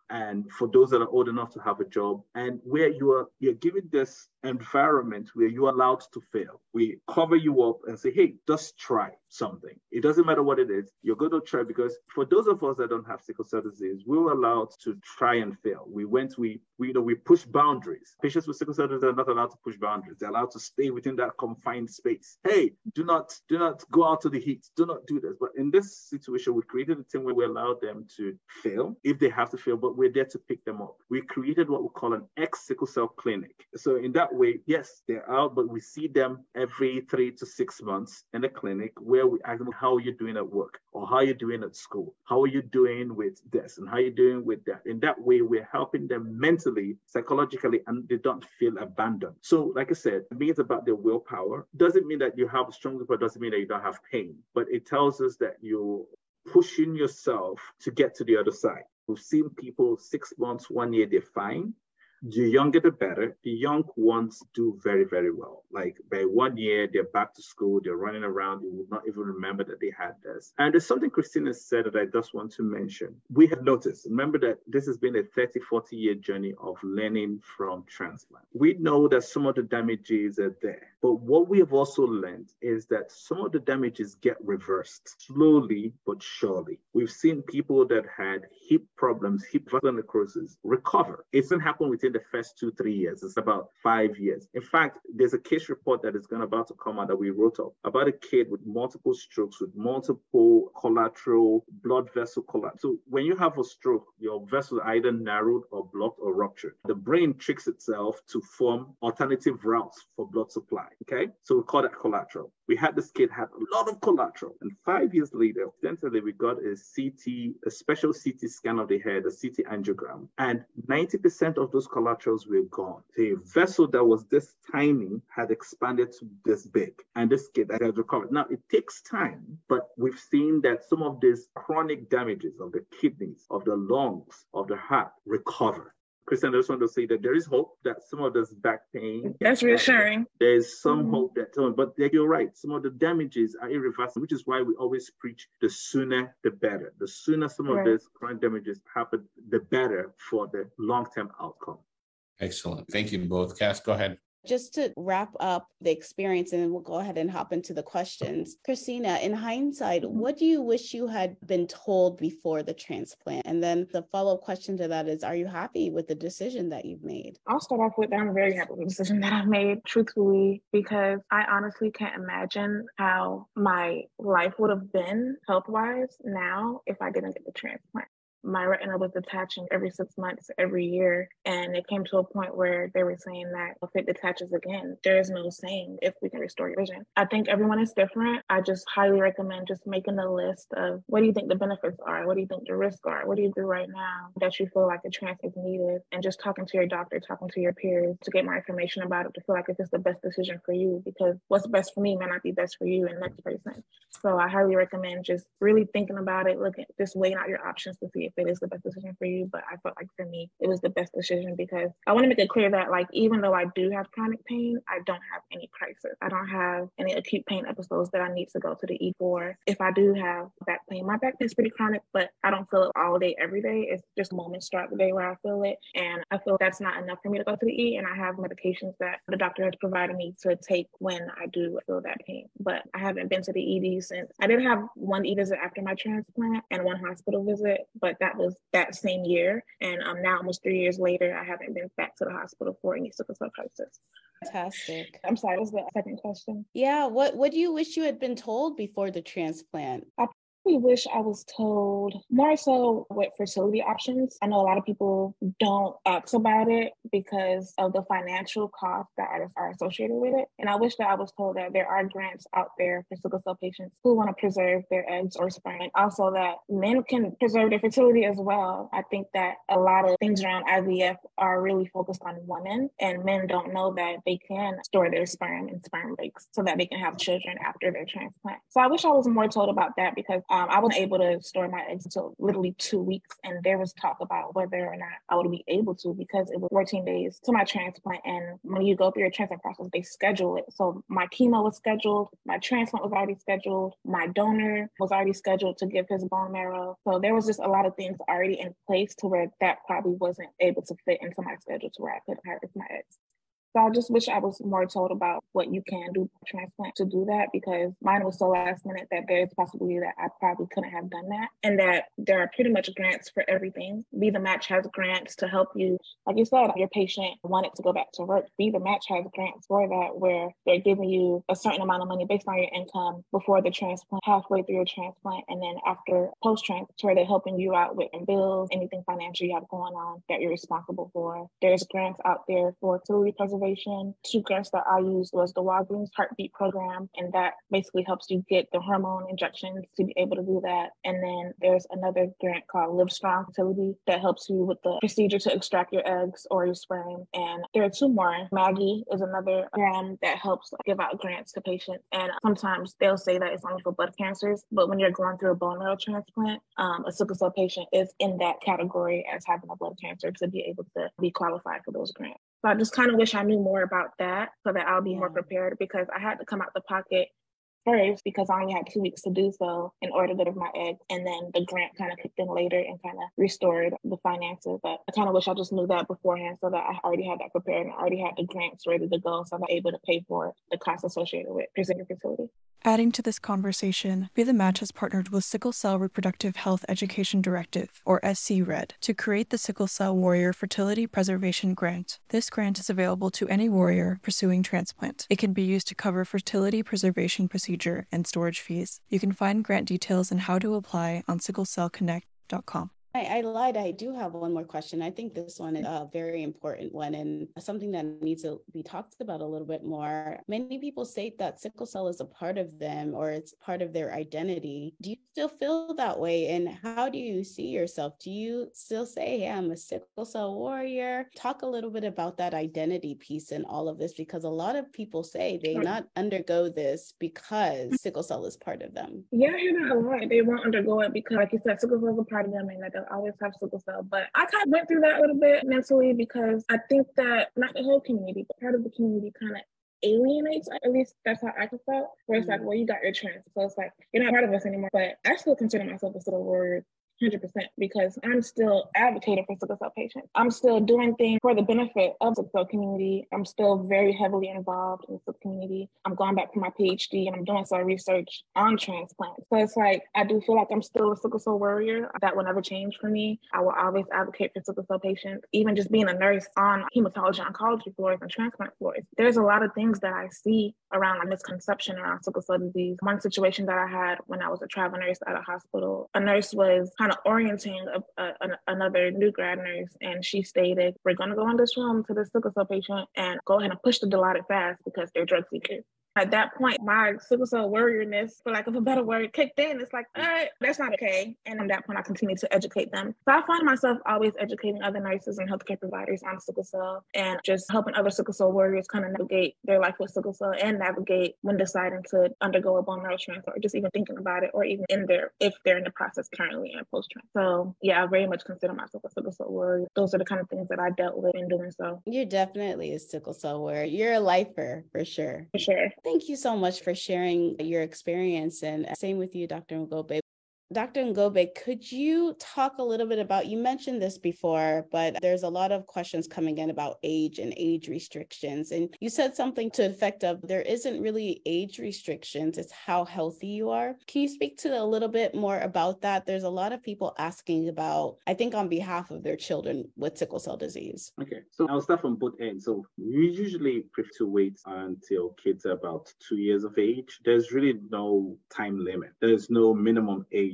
and for those that are old enough to have a job, and where you are you're given this environment where you're allowed to fail. We cover you up and say, hey, just try something. It doesn't matter what it is. You're going to try, because for those of us that don't have sickle cell disease, we were allowed to try and fail. We went, we, we you know, we push boundaries. Patients with sickle cell disease are not allowed to push boundaries. They're allowed to stay within that confined space. Hey, do not, do not go out to the heat. Do not do this. But in this situation, we created a team where we allowed them to fail if they have to fail, but we're there to pick them up. We created what we call an ex-sickle cell clinic. So in that way, yes, they're out, but we see them every three to six months in the clinic where we ask them, how are you doing at work? Or how are you doing at school? How are you doing with this? And how are you doing with that? In that way, we're helping them mentally, psychologically, and they don't feel abandoned. So like I said, it means about their willpower. Doesn't mean that you have a strong willpower, doesn't mean that you don't have pain, but it tells us that you're pushing yourself to get to the other side. We've seen people six months, one year, they're fine. The younger, the better. The young ones do very, very well. Like by one year, they're back to school, they're running around, you would not even remember that they had this. And there's something Christina said that I just want to mention. We have noticed, remember that this has been a thirty, forty year journey of learning from transplant. We know that some of the damages are there, but what we have also learned is that some of the damages get reversed slowly but surely. We've seen people that had hip problems, hip vascular necrosis, recover. It doesn't happen within the first two, three years. It's about five years. In fact, there's a case report that is going about to come out that we wrote up about a kid with multiple strokes, with multiple collateral blood vessel collapse. So when you have a stroke, your vessel either narrowed or blocked or ruptured. The brain tricks itself to form alternative routes for blood supply. Okay, so we call that collateral. We had this kid had a lot of collateral, and five years later, accidentally, we got a C T, a special C T scan of the head, a C T angiogram, and ninety percent of those collaterals were gone. The vessel that was this tiny had expanded to this big, and this kid had recovered. Now, it takes time, but we've seen that some of these chronic damages of the kidneys, of the lungs, of the heart recover. Christian, I just want to say that there is hope that some of this back pain.
That's reassuring.
There's some
mm-hmm.
hope that, but you're right, some of the damages are irreversible, which is why we always preach the sooner the better. The sooner some of right. these chronic damages happen, the better for the long-term outcome.
Excellent. Thank you both. Cass, go ahead.
Just to wrap up the experience, and then we'll go ahead and hop into the questions. Christina, in hindsight, what do you wish you had been told before the transplant? And then the follow-up question to that is, are you happy with the decision that you've made?
I'll start off with that. I'm very happy with the decision that I made, truthfully, because I honestly can't imagine how my life would have been health-wise now if I didn't get the transplant. My retina was detaching every six months, every year. And it came to a point where they were saying that if it detaches again, there is no saying if we can restore your vision. I think everyone is different. I just highly recommend just making a list of what do you think the benefits are? What do you think the risks are? What do you do right now that you feel like a transplant is needed? And just talking to your doctor, talking to your peers to get more information about it, to feel like if it's the best decision for you, because what's best for me may not be best for you and next person. So I highly recommend just really thinking about it, looking, just weighing out your options to see if it is the best decision for you. But I felt like for me, it was the best decision because I want to make it clear that like, even though I do have chronic pain, I don't have any crisis. I don't have any acute pain episodes that I need to go to the E for. If I do have back pain, my back pain is pretty chronic, but I don't feel it all day, every day. It's just moments throughout the day where I feel it. And I feel that's not enough for me to go to the E. And I have medications that the doctor has provided me to take when I do feel that pain. But I haven't been to the E D since. I did have one E visit after my transplant and one hospital visit, but that was that same year. And um, now almost three years later, I haven't been back to the hospital for any sickle cell crisis.
Fantastic.
I'm sorry, what was the second question?
Yeah, what, what do you wish you had been told before the transplant?
I I wish I was told more so with fertility options. I know a lot of people don't ask about it because of the financial costs that are associated with it. And I wish that I was told that there are grants out there for sickle cell patients who want to preserve their eggs or sperm. And also that men can preserve their fertility as well. I think that a lot of things around I V F are really focused on women, and men don't know that they can store their sperm in sperm banks so that they can have children after their transplant. So I wish I was more told about that because Um, I wasn't able to store my eggs until literally two weeks. And there was talk about whether or not I would be able to, because it was fourteen days to my transplant. And when you go through your transplant process, they schedule it. So my chemo was scheduled, my transplant was already scheduled, my donor was already scheduled to give his bone marrow. So there was just a lot of things already in place to where that probably wasn't able to fit into my schedule to where I could harvest my eggs. So I just wish I was more told about what you can do for transplant to do that, because mine was so last minute that there's a possibility that I probably couldn't have done that. And that there are pretty much grants for everything. Be the Match has grants to help you. Like you said, your patient wanted to go back to work. Be the Match has grants for that, where they're giving you a certain amount of money based on your income before the transplant, halfway through your transplant, and then after post-transplant, where they're helping you out with bills, anything financial you have going on that you're responsible for. There's grants out there for fertility preservation. Two grants that I used was the Walgreens Heartbeat Program, and that basically helps you get the hormone injections to be able to do that. And then there's another grant called Live Strong Fertility that helps you with the procedure to extract your eggs or your sperm. And there are two more. Maggie is another program that helps give out grants to patients. And sometimes they'll say that it's only for blood cancers, but when you're going through a bone marrow transplant, um, a sickle cell patient is in that category as having a blood cancer to be able to be qualified for those grants. So I just kind of wish I knew more about that so that I'll be yeah. more prepared, because I had to come out the pocket first because I only had two weeks to do so in order to get my eggs. And then the grant kind of kicked in later and kind of restored the finances. But I kind of wish I just knew that beforehand so that I already had that prepared and I already had the grants ready to go, so I'm able to pay for the costs associated with presenting fertility.
Adding to this conversation, Be the Match has partnered with Sickle Cell Reproductive Health Education Directive, or S C R E D, to create the Sickle Cell Warrior Fertility Preservation Grant. This grant is available to any warrior pursuing transplant. It can be used to cover fertility preservation procedure and storage fees. You can find grant details and how to apply on sickle cell connect dot com.
I, I lied. I do have one more question. I think this one is a very important one and something that needs to be talked about a little bit more. Many people state that sickle cell is a part of them or it's part of their identity. Do you still feel that way? And how do you see yourself? Do you still say, hey, I'm a sickle cell warrior? Talk a little bit about that identity piece in all of this, because a lot of people say they not undergo this because sickle cell is part of them.
Yeah, I hear that a lot. They won't undergo it because, like you said, sickle cell is a part of them and that they'll always have sickle cell. But I kind of went through that a little bit mentally because I think that not the whole community, but part of the community kind of alienates, at least that's how I felt, where it's mm-hmm. like, well, you got your chance. So it's like, you're not part of us anymore. But I still consider myself a sickle warrior one hundred percent because I'm still advocating for sickle cell patients. I'm still doing things for the benefit of the sickle cell community. I'm still very heavily involved in the sickle community. I'm going back for my PhD and I'm doing some research on transplant. So it's like, I do feel like I'm still a sickle cell warrior. That will never change for me. I will always advocate for sickle cell patients. Even just being a nurse on hematology oncology floors and transplant floors, there's a lot of things that I see around like misconception around sickle cell disease. One situation that I had when I was a travel nurse at a hospital, a nurse was kind of orienting a, a, a, another new grad nurse, and she stated, we're going to go in this room to the sickle cell patient and go ahead and push the Dilaudid fast because they're drug seekers. At that point, my sickle cell warriorness, for lack of a better word, kicked in. It's like, all right, that's not okay. And at that point, I continued to educate them. So I find myself always educating other nurses and healthcare providers on sickle cell and just helping other sickle cell warriors kind of navigate their life with sickle cell and navigate when deciding to undergo a bone marrow transplant or just even thinking about it, or even in there if they're in the process currently in post-transplant. So yeah, I very much consider myself a sickle cell warrior. Those are the kind of things that I dealt with in doing so.
You're definitely a sickle cell warrior. You're a lifer for sure.
For sure.
Thank you so much for sharing your experience, and same with you, Doctor Ngobe. Doctor Ngobe, could you talk a little bit about, you mentioned this before, but there's a lot of questions coming in about age and age restrictions. And you said something to the effect of there isn't really age restrictions, it's how healthy you are. Can you speak to a little bit more about that? There's a lot of people asking about, I think on behalf of their children with sickle cell disease.
Okay, so I'll start from both ends. So we usually prefer to wait until kids are about two years of age. There's really no time limit. There's no minimum age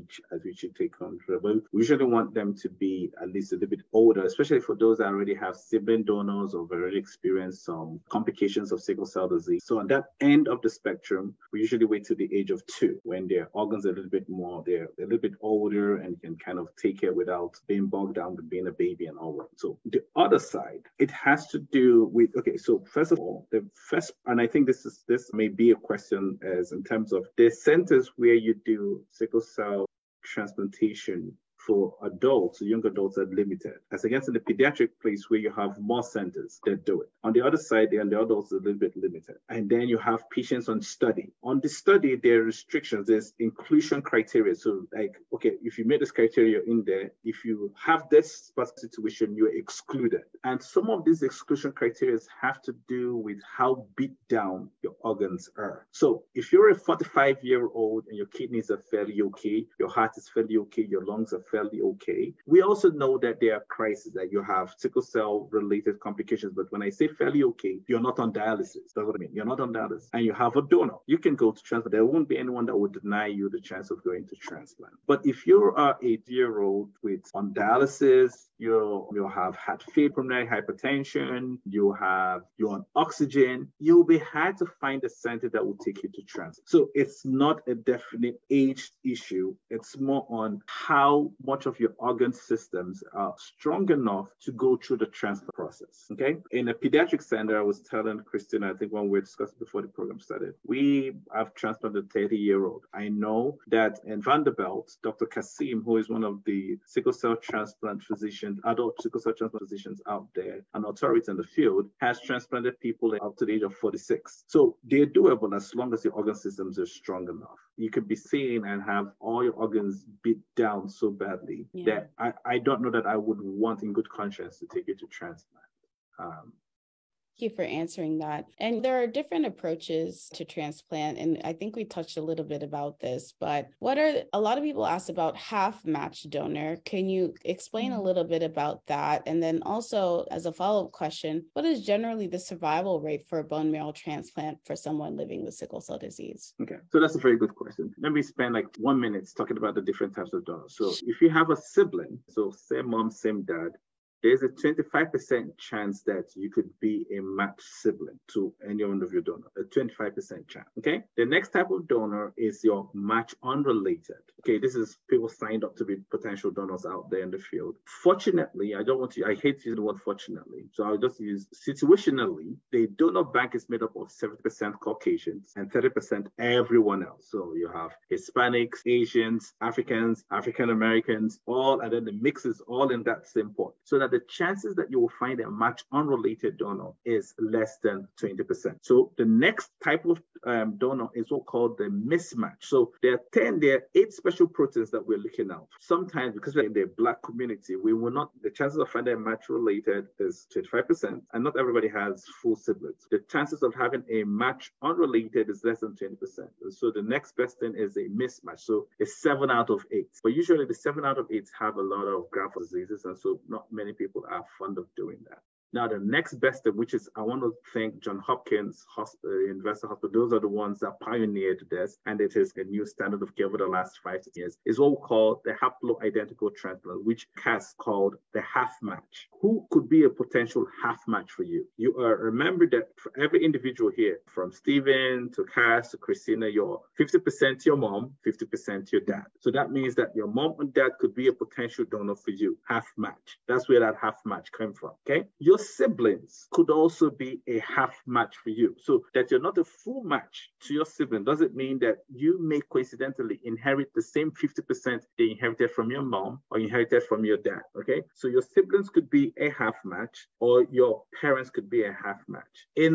age at which you take control. But we usually want them to be at least a little bit older, especially for those that already have sibling donors or already experienced some complications of sickle cell disease. So on that end of the spectrum, we usually wait till the age of two when their organs are a little bit more, they're a little bit older and can kind of take care without being bogged down with being a baby and all that. So the other side, it has to do with, okay, so first of all, the first, and I think this is this may be a question as in terms of the centers where you do sickle cell transplantation for adults, young adults are limited, as against in the pediatric place where you have more centers that do it. On the other side, the adults are a little bit limited. And then you have patients on study. On the study, there are restrictions, there's inclusion criteria. So like, okay, if you meet this criteria in there, if you have this situation, you're excluded. And some of these exclusion criteria have to do with how beat down your organs are. So if you're a forty-five year old and your kidneys are fairly okay, your heart is fairly okay, your lungs are fairly okay. We also know that there are crises, that you have sickle cell related complications. But when I say fairly okay, you're not on dialysis. That's what I mean. You're not on dialysis and you have a donor. You can go to transplant. There won't be anyone that would deny you the chance of going to transplant. But if you're a eight year old with on dialysis, you'll, you'll have had failed pulmonary hypertension, you have, you're on oxygen, you'll be hard to find a center that will take you to transplant. So it's not a definite age issue. It's more on how much of your organ systems are strong enough to go through the transplant process, okay? In a pediatric center, I was telling Christina, I think when we were discussing before the program started, we have transplanted a thirty-year-old. I know that in Vanderbilt, Doctor Kasim, who is one of the sickle cell transplant physicians, adult sickle cell transplant physicians out there, an authority in the field, has transplanted people up to the age of forty-six. So they're doable as long as your organ systems are strong enough. You could be seen and have all your organs beat down so badly yeah. that I, I don't know that I would want in good conscience to take you to transplant. Um,
Thank you for answering that. And there are different approaches to transplant. And I think we touched a little bit about this, but what are, a lot of people ask about half match donor. Can you explain a little bit about that? And then also as a follow-up question, what is generally the survival rate for a bone marrow transplant for someone living with sickle cell disease?
Okay, so that's a very good question. Let me spend like one minute talking about the different types of donors. So if you have a sibling, so same mom, same dad, there's a twenty-five percent chance that you could be a matched sibling to any one of your donors, a twenty-five percent chance, okay? The next type of donor is your match unrelated. Okay, this is people signed up to be potential donors out there in the field. Fortunately, I don't want to, I hate using the word fortunately, so I'll just use situationally, the donor bank is made up of seventy percent Caucasians and thirty percent everyone else. So you have Hispanics, Asians, Africans, African Americans, all, and then the mix is all in that same pot. So that the chances that you will find a match unrelated donor is less than twenty percent. So the next type of um, donor is what called the mismatch. So there are ten, there are eight special proteins that we're looking at. Sometimes because we're in the Black community, we will not, the chances of finding a match related is twenty-five percent, and not everybody has full siblings. The chances of having a match unrelated is less than twenty percent. So the next best thing is a mismatch. So it's seven out of eight. But usually the seven out of eight have a lot of graft diseases, and so not many people are fond of doing that. Now, the next best thing, which is, I want to thank Johns Hopkins Hospital, University Hospital, those are the ones that pioneered this, and it is a new standard of care over the last five to ten years, is what we call the haploidentical transplant, which Cass called the half match. Who could be a potential half match for you? You are, remember that for every individual here, from Stephen to Cass to Christina, you're fifty percent your mom, fifty percent your dad. So that means that your mom and dad could be a potential donor for you, half match. That's where that half match came from, okay? Your siblings could also be a half match for you. So that you're not a full match to your sibling doesn't mean that you may coincidentally inherit the same fifty percent they inherited from your mom or inherited from your dad, okay? So your siblings could be a half match, or your parents could be a half match. In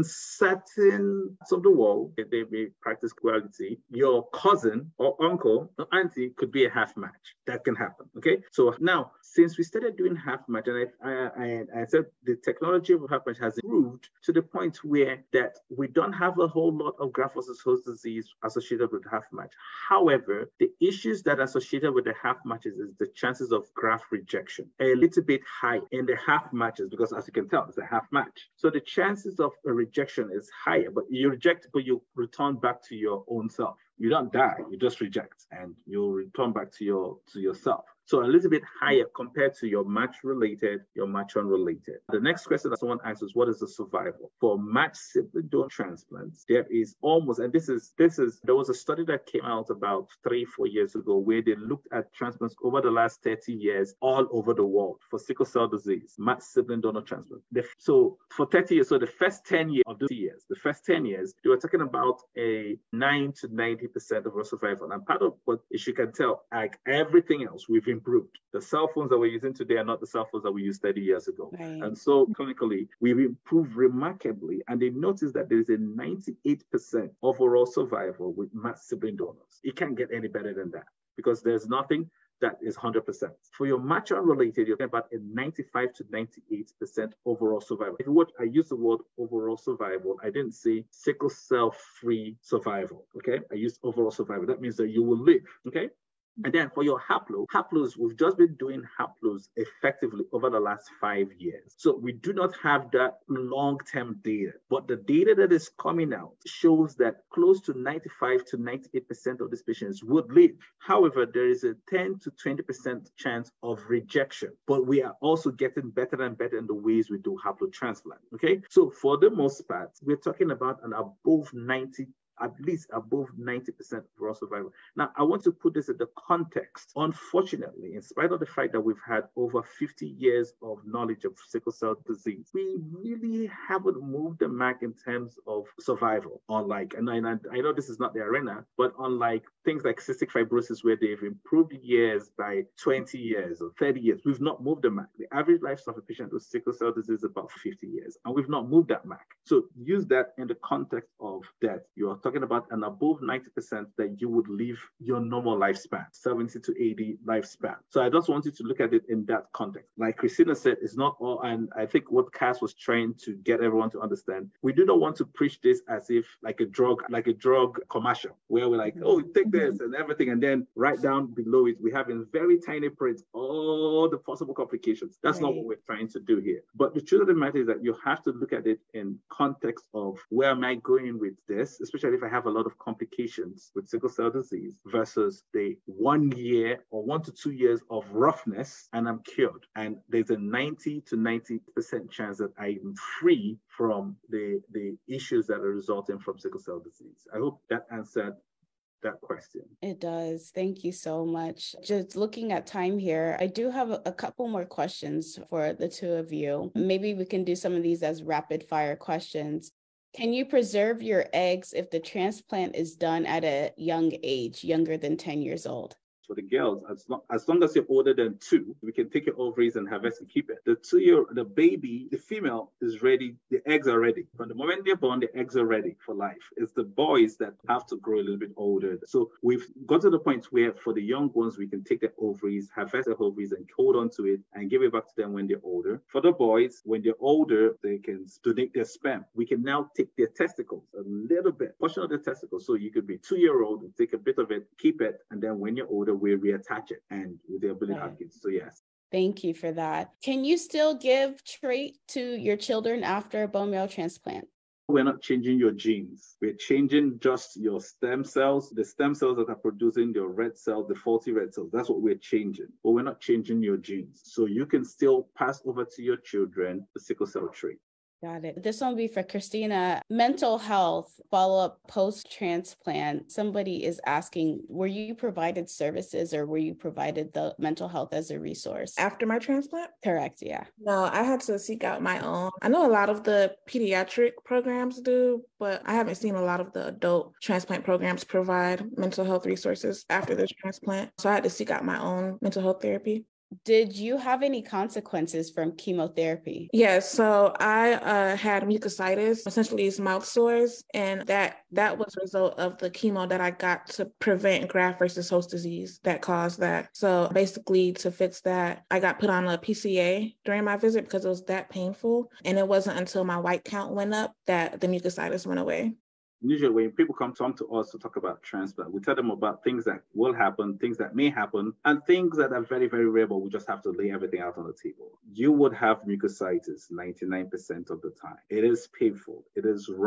certain parts of the world, if they may practice equality, your cousin or uncle or auntie could be a half match. That can happen, okay? So now, since we started doing half match, and I, I, I, I said the technology of half match has improved to the point where that we don't have a whole lot of graft versus host disease associated with half match. However, the issues that are associated with the half matches is the chances of graft rejection a little bit high in the half matches, because as you can tell, it's a half match. So the chances of a rejection is higher, but you reject, but you return back to your own self. you don't die, you just reject and you'll return back to your to yourself. So a little bit higher compared to your match-related, your match-unrelated. The next question that someone asks is, what is the survival? For match sibling donor transplants, there is almost, and this is, this is, there was a study that came out about three, four years ago where they looked at transplants over the last thirty years all over the world for sickle cell disease, match sibling donor transplant. The, so for thirty years, so the first ten years of those years, the first ten years, they were talking about a nine to ninety percent of survival. And part of what, as you can tell, like everything else, we've improved. The cell phones that we're using today are not the cell phones that we used thirty years ago.
Right.
And so clinically, we've improved remarkably. And they noticed that there is a ninety-eight percent overall survival with match sibling donors. It can't get any better than that because there's nothing that is one hundred percent. For your match unrelated, you're talking about a ninety-five to ninety-eight percent overall survival. If you watch, I use the word overall survival. I didn't say sickle cell free survival, okay? I used overall survival. That means that you will live, okay? And then for your haplo, haplos, we've just been doing haplos effectively over the last five years. So we do not have that long-term data, but the data that is coming out shows that close to ninety-five to ninety-eight percent of these patients would live. However, there is a ten to twenty percent chance of rejection, but we are also getting better and better in the ways we do haplo transplant, okay? So for the most part, we're talking about an above ninety at least above ninety percent overall survival. Now, I want to put this in the context. Unfortunately, in spite of the fact that we've had over fifty years of knowledge of sickle cell disease, we really haven't moved the mark in terms of survival. Unlike, and I, and I know this is not the arena, but unlike things like cystic fibrosis, where they've improved years by twenty years or thirty years, we've not moved the mark. The average lifespan of a patient with sickle cell disease is about fifty years, and we've not moved that mark. So use that in the context of death. You are talking about an above ninety percent that you would live your normal lifespan, seventy to eighty lifespan. So I just want you to look at it in that context. Like Christina said, it's not all, and I think what Cass was trying to get everyone to understand, we do not want to preach this as if like a drug, like a drug commercial, where we're like, oh, take this and everything, and then right down below it, we have in very tiny print all the possible complications. That's right. Not what we're trying to do here. But the truth of the matter is that you have to look at it in context of where am I going with this, especially if I have a lot of complications with sickle cell disease versus the one year or one to two years of roughness and I'm cured. And there's a ninety to ninety percent chance that I'm free from the, the issues that are resulting from sickle cell disease. I hope that answered that question.
It does. Thank you so much. Just looking at time here, I do have a, a couple more questions for the two of you. Maybe we can do some of these as rapid fire questions. Can you preserve your eggs if the transplant is done at a young age, younger than ten years old?
For the girls, as long, as long as you're older than two, we can take your ovaries and harvest and keep it. The two-year, the baby, the female is ready. The eggs are ready. From the moment they're born, the eggs are ready for life. It's the boys that have to grow a little bit older. So we've got to the point where for the young ones, we can take their ovaries, harvest their ovaries and hold on to it and give it back to them when they're older. For the boys, when they're older, they can donate their sperm. We can now take their testicles, a little bit, portion of the testicles. So you could be two-year-old and take a bit of it, keep it, and then when you're older, we reattach it and with the ability to have kids. So yes.
Thank you for that. Can you still give trait to your children after a bone marrow transplant?
We're not changing your genes. We're changing just your stem cells, the stem cells that are producing your red cells, the faulty red cells. That's what we're changing. But we're not changing your genes. So you can still pass over to your children the sickle cell trait.
Got it. This one will be for Christina. Mental health follow-up post-transplant. Somebody is asking, were you provided services or were you provided the mental health as a resource?
After my transplant?
Correct, yeah.
No, I had to seek out my own. I know a lot of the pediatric programs do, but I haven't seen a lot of the adult transplant programs provide mental health resources after the transplant. So I had to seek out my own mental health therapy.
Did you have any consequences from chemotherapy?
Yes. So I uh, had mucositis, essentially it's mouth sores, and that that was a result of the chemo that I got to prevent graft versus host disease that caused that. So basically to fix that, I got put on a P C A during my visit because it was that painful. And it wasn't until my white count went up that the mucositis went away.
Usually when people come to, to us to talk about transplant, we tell them about things that will happen, things that may happen, and things that are very, very rare, but we just have to lay everything out on the table. You would have mucositis ninety-nine percent of the time. It is painful. It is rough.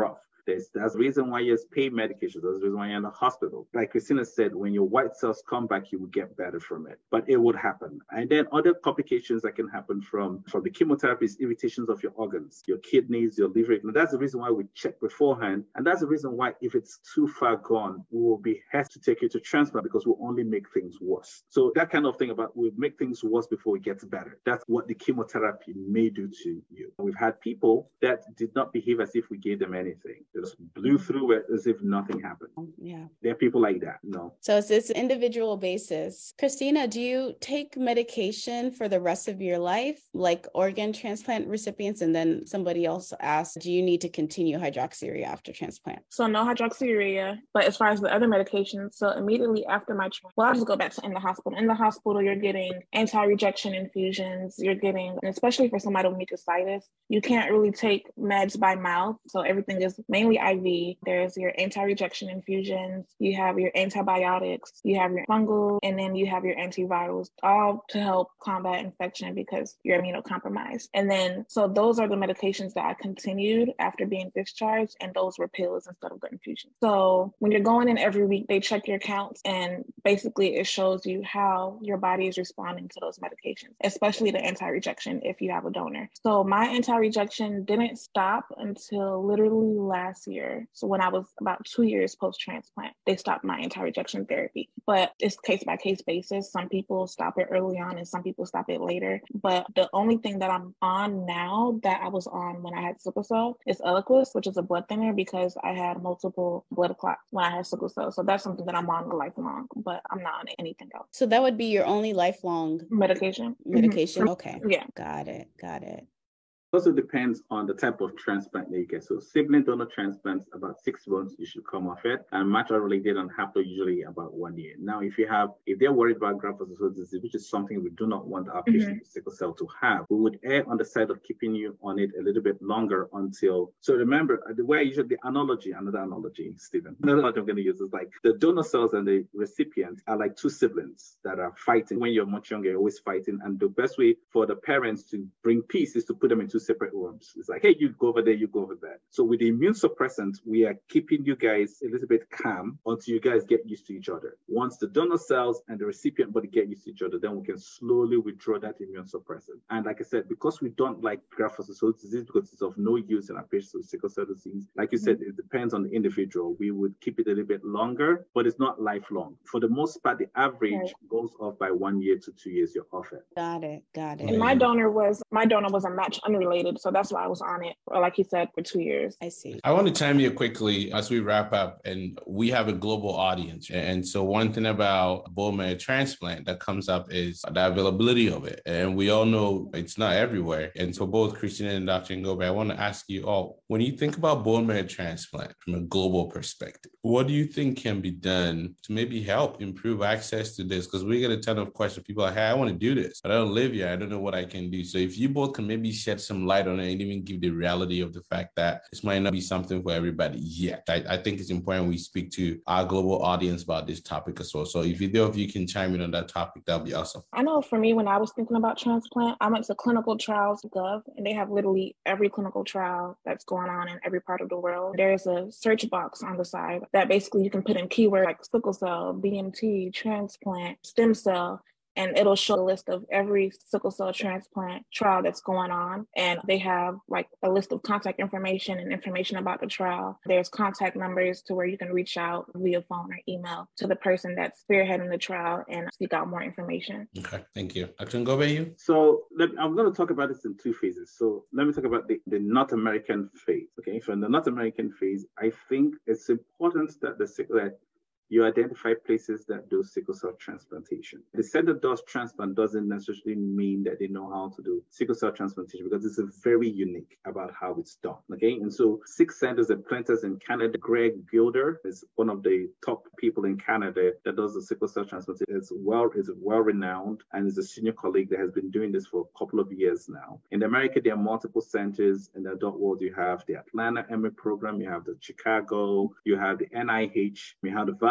There's, that's the reason why you pay medications. That's the reason why you're in the hospital. Like Christina said, when your white cells come back, you will get better from it. But it would happen. And then other complications that can happen from, from the chemotherapy is irritations of your organs, your kidneys, your liver. And that's the reason why we check beforehand. And that's the reason why if it's too far gone, we will be have to take you to transplant because we'll only make things worse. So that kind of thing about we make things worse before it gets better. That's what the chemotherapy may do to you. We've had people that did not behave as if we gave them anything. They just blew through it as if nothing happened.
Yeah.
There are people like that. No.
So it's this individual basis. Christina, do you take medication for the rest of your life, like organ transplant recipients? And then somebody else asked, do you need to continue hydroxyurea after transplant?
So no hydroxyurea, but as far as the other medications, so immediately after my, tra- well, I'll just go back to in the hospital. In the hospital, you're getting anti-rejection infusions. You're getting, and especially for somebody with mucositis, you can't really take meds by mouth. So everything is mainly I V. There's your anti-rejection infusions. You have your antibiotics. You have your fungal, and then you have your antivirals, all to help combat infection because you're immunocompromised. And then, so those are the medications that I continued after being discharged, and those were pills instead of the infusion. So when you're going in every week, they check your counts, and basically it shows you how your body is responding to those medications, especially the anti-rejection if you have a donor. So my anti-rejection didn't stop until literally last year. So when I was about two years post-transplant, they stopped my anti-rejection therapy. But it's case by case basis. Some people stop it early on and some people stop it later. But the only thing that I'm on now that I was on when I had sickle cell is Eliquis, which is a blood thinner because I had multiple blood clots when I had sickle cell. So that's something that I'm on lifelong, but I'm not on anything else.
So that would be your only lifelong
medication.
Medication.
Mm-hmm.
Okay.
Yeah.
Got it. Got it.
Also depends on the type of transplant that you get. So sibling donor transplants, about six months, you should come off it. And maternal related and haplo, usually about one year. Now, if you have, if they're worried about graft-versus-host disease, which is something we do not want our patients mm-hmm. with sickle cell to have, we would err on the side of keeping you on it a little bit longer until, so remember, the way I usually, the analogy, another analogy, Stephen, another analogy I'm going to use is like the donor cells and the recipient are like two siblings that are fighting. When you're much younger, you're always fighting. And the best way for the parents to bring peace is to put them in two separate rooms. It's like, hey, you go over there, you go over there. So with the immune suppressant, we are keeping you guys a little bit calm until you guys get used to each other. Once the donor cells and the recipient body get used to each other, then we can slowly withdraw that immune suppressant. And like I said, because we don't like graft-versus-host disease because it's of no use in our patients with sickle cell disease, like you said, it depends on the individual. We would keep it a little bit longer, but it's not lifelong. For the most part, the average right. goes off by one year to two years, you're off it.
Got it. Got it.
And my donor was, my donor was a match unrelated. So that's why I was on it, or like you said, for two years.
I see.
I want to chime in quickly as we wrap up, and we have a global audience. And so one thing about bone marrow transplant that comes up is the availability of it. And we all know it's not everywhere. And so both Christina and Doctor Ngobe, I want to ask you all, when you think about bone marrow transplant from a global perspective, what do you think can be done to maybe help improve access to this? Because we get a ton of questions. People are like, hey, I want to do this, but I don't live here. I don't know what I can do. So if you both can maybe shed some light on it and even give the reality of the fact that this might not be something for everybody yet. I, I think it's important we speak to our global audience about this topic as well. So if either of you can chime in on that topic, that'll be awesome.
I know for me, when I was thinking about transplant, I went to clinical trials dot gov, and they have literally every clinical trial that's going on in every part of the world. There's a search box on the side that basically you can put in keywords like sickle cell, B M T, transplant, stem cell, and it'll show a list of every sickle cell transplant trial that's going on. And they have like a list of contact information and information about the trial. There's contact numbers to where you can reach out via phone or email to the person that's spearheading the trial and seek out more information.
Okay, thank you. Doctor Ngobe, you?
So let, I'm going to talk about this in two phases. So let me talk about the, the North American phase. Okay, so in the North American phase, I think it's important that the that you identify places that do sickle cell transplantation. The center does transplant doesn't necessarily mean that they know how to do sickle cell transplantation because it's a very unique about how it's done, okay? And so six centers and planters in Canada. Greg Gilder is one of the top people in Canada that does the sickle cell transplantation. It's well, is well-renowned and is a senior colleague that has been doing this for a couple of years now. In America, there are multiple centers. In the adult world, you have the Atlanta M A program, you have the Chicago, you have the N I H, you have the Van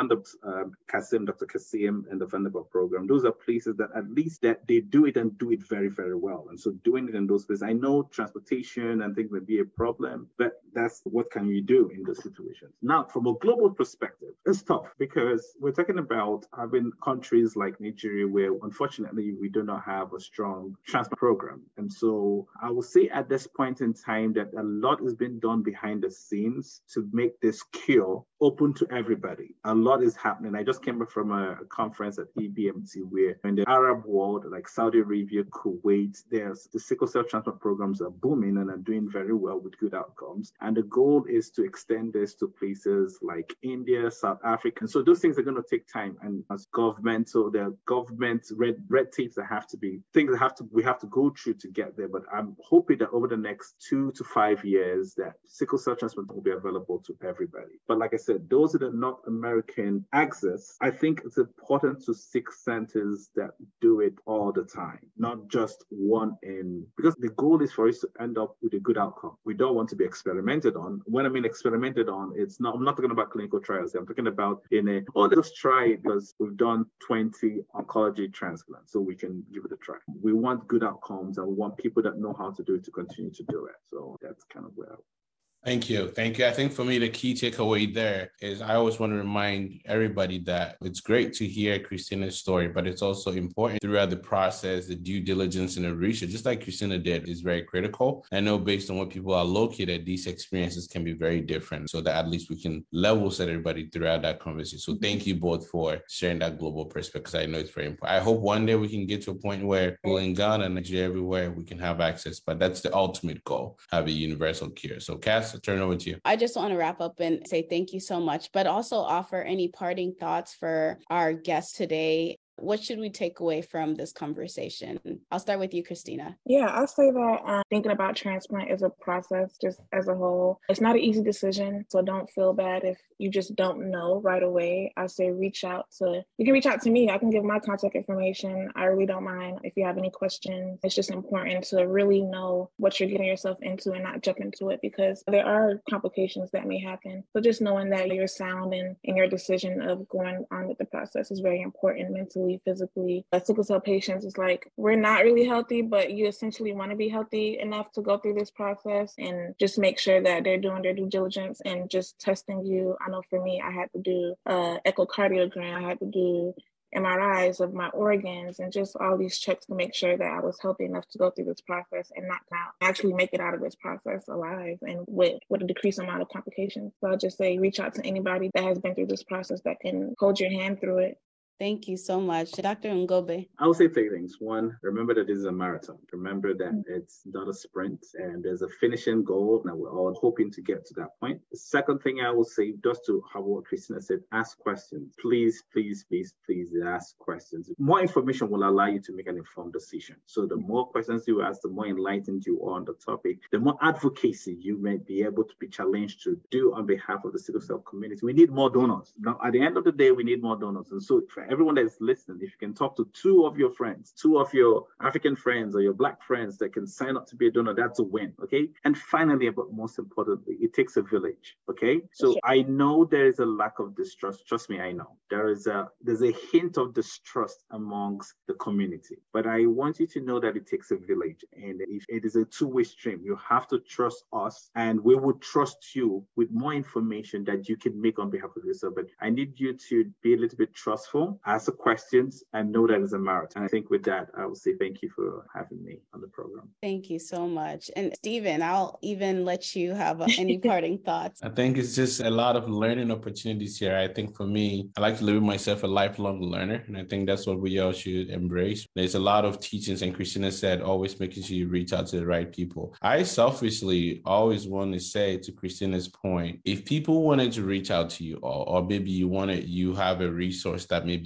Vanderbilt, um, Kasim, Doctor Kasim, and the Vanderbilt program, those are places that at least that they do it and do it very, very well. And so doing it in those places, I know transportation and things may be a problem, but that's what can you do in those situations. Now, from a global perspective, it's tough because we're talking about having countries like Nigeria where unfortunately we do not have a strong transport program. And so I will say at this point in time that a lot has been done behind the scenes to make this cure open to everybody. A lot is happening. I just came back from a conference at E B M T where in the Arab world, like Saudi Arabia, Kuwait, there's the sickle cell transplant programs are booming and are doing very well with good outcomes. And the goal is to extend this to places like India, South Africa. And so those things are going to take time. And as governmental, there are government red red tapes that have to be things that have to we have to go through to get there. But I'm hoping that over the next two to five years that sickle cell transplant will be available to everybody. But like I said, those are the North American access. I think it's important to seek centers that do it all the time, not just one in, because the goal is for us to end up with a good outcome. We don't want to be experimented on. When I mean experimented on, it's not, I'm not talking about clinical trials. I'm talking about in a, oh, let's try it because we've done twenty oncology transplants, so we can give it a try. We want good outcomes and we want people that know how to do it to continue to do it. So that's kind of where I
Thank you. Thank you. I think for me, the key takeaway there is I always want to remind everybody that it's great to hear Christina's story, but it's also important throughout the process, the due diligence and the research, just like Christina did, is very critical. I know based on where people are located, these experiences can be very different, so that at least we can level set everybody throughout that conversation. So thank you both for sharing that global perspective, because I know it's very important. I hope one day we can get to a point where people in Ghana and Nigeria, everywhere, we can have access, but that's the ultimate goal, have a universal cure. So Cass, I'll turn it over to you.
I just want to wrap up and say thank you so much, but also offer any parting thoughts for our guests today. What should we take away from this conversation? I'll start with you, Christina.
Yeah, I'll say that um, thinking about transplant is a process just as a whole. It's not an easy decision, so don't feel bad if you just don't know right away. I say reach out to, you can reach out to me. I can give my contact information. I really don't mind if you have any questions. It's just important to really know what you're getting yourself into and not jump into it, because there are complications that may happen. So just knowing that you're sound in, in your decision of going on with the process is very important mentally, physically. As sickle cell patients, it's like we're not really healthy, but you essentially want to be healthy enough to go through this process, and just make sure that they're doing their due diligence and just testing you. I know for me, I had to do uh, echocardiogram, I had to do M R Is of my organs, and just all these checks to make sure that I was healthy enough to go through this process and not out, actually make it out of this process alive and with, with a decreased amount of complications. So I'll just say reach out to anybody that has been through this process that can hold your hand through it.
Thank you so much. Doctor Ngobe.
I will say three things. One, remember that this is a marathon. Remember that mm-hmm. it's not a sprint, and there's a finishing goal, and we're all hoping to get to that point. The second thing I will say, just to have what Christina said, ask questions. Please, please, please, please ask questions. More information will allow you to make an informed decision. So the more questions you ask, the more enlightened you are on the topic, the more advocacy you may be able to be challenged to do on behalf of the sickle cell community. We need more donors. Now, at the end of the day, we need more donors. And so for everyone that is listening, if you can talk to two of your friends, two of your African friends or your Black friends that can sign up to be a donor, that's a win, okay? And finally, but most importantly, it takes a village, okay? So okay. I know there is a lack of distrust. Trust me, I know. There is a, there's a hint of distrust amongst the community. But I want you to know that it takes a village. And if it is a two-way stream, you have to trust us, and we will trust you with more information that you can make on behalf of yourself. But I need you to be a little bit trustful, ask questions, and know that it's a marathon. I think with that, I will say thank you for having me on the program.
Thank you so much. And Stephen, I'll even let you have uh, any parting thoughts.
I think it's just a lot of learning opportunities here. I think for me, I like to live myself a lifelong learner, and I think that's what we all should embrace. There's a lot of teachings, and Christina said, always making sure you reach out to the right people. I selfishly always want to say, to Christina's point, if people wanted to reach out to you, or, or maybe you wanted, you have a resource that maybe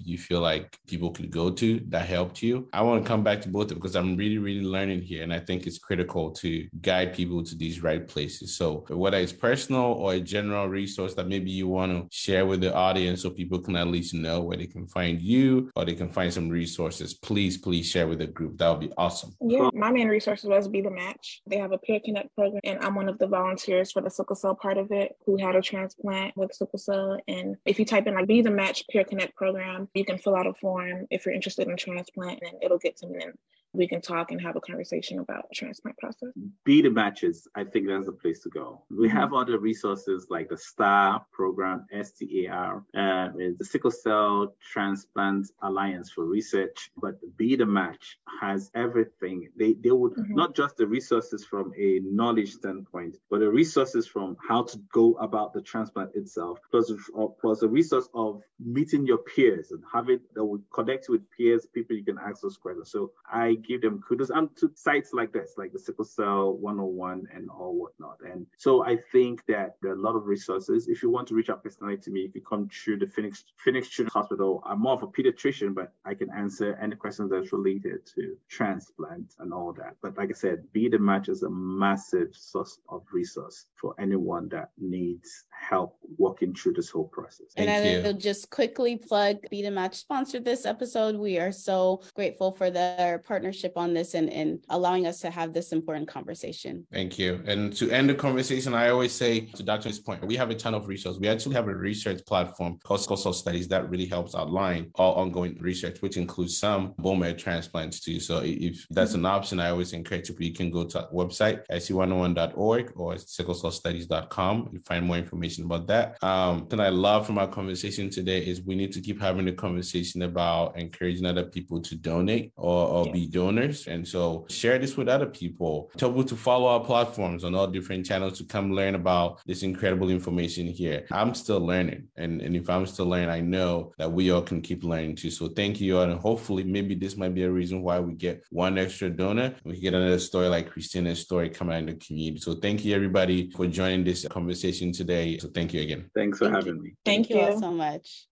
maybe you feel like people could go to that helped you. I want to come back to both of them because I'm really, really learning here. And I think it's critical to guide people to these right places. So whether it's personal or a general resource that maybe you want to share with the audience so people can at least know where they can find you or they can find some resources, please, please share with the group. That would be awesome.
Yeah, my main resources was Be the Match. They have a Peer Connect program, and I'm one of the volunteers for the sickle cell part of it who had a transplant with sickle cell. And if you type in like Be the Match Peer Connect program, you can fill out a form if you're interested in transplant, and it'll get to me. And we can talk and have a conversation about the transplant process.
Be the Matches, I think that's the place to go. We
Mm-hmm.
have other resources like the STAR program, S T A R, uh, is the Sickle Cell Transplant Alliance for Research, but Be the Match has everything. They they would
Mm-hmm.
not just the resources from a knowledge standpoint, but the resources from how to go about the transplant itself, plus, uh, plus the resource of meeting your peers and having that would connect with peers, people you can ask those questions. So I give them kudos and to sites like this, like the Sickle Cell one oh one and all whatnot. And so I think that there are a lot of resources. If you want to reach out personally to me, if you come through the Phoenix Phoenix Children's Hospital, I'm more of a pediatrician, but I can answer any questions that's related to transplant and all that. But like I said, Be the Match is a massive source of resource for anyone that needs help walking through this whole process.
And
Thank
I'll
you.
just quickly plug Be the Match sponsored this episode. We are so grateful for their partnership on this and, and allowing us to have this important conversation.
Thank you. And to end the conversation, I always say to Doctor's point, we have a ton of resources. We actually have a research platform called Sickle Cell Studies that really helps outline all ongoing research, which includes some bone marrow transplants too. So if that's an option, I always encourage people, you can go to our website, I C one oh one dot org or sickle cell studies dot com and find more information about that. Um, what I love from our conversation today is we need to keep having the conversation about encouraging other people to donate or, or
Yes.
be donors. And so share this with other people. Tell people to follow our platforms on all different channels to come learn about this incredible information here. I'm still learning. And, and if I'm still learning, I know that we all can keep learning too. So thank you all. And hopefully maybe this might be a reason why we get one extra donor. We can get another story like Christina's story coming out in the community. So thank you everybody for joining this conversation today. So thank you again.
Thank Thanks for
Thank
having me.
Thank
Thank
you all
you.
so much.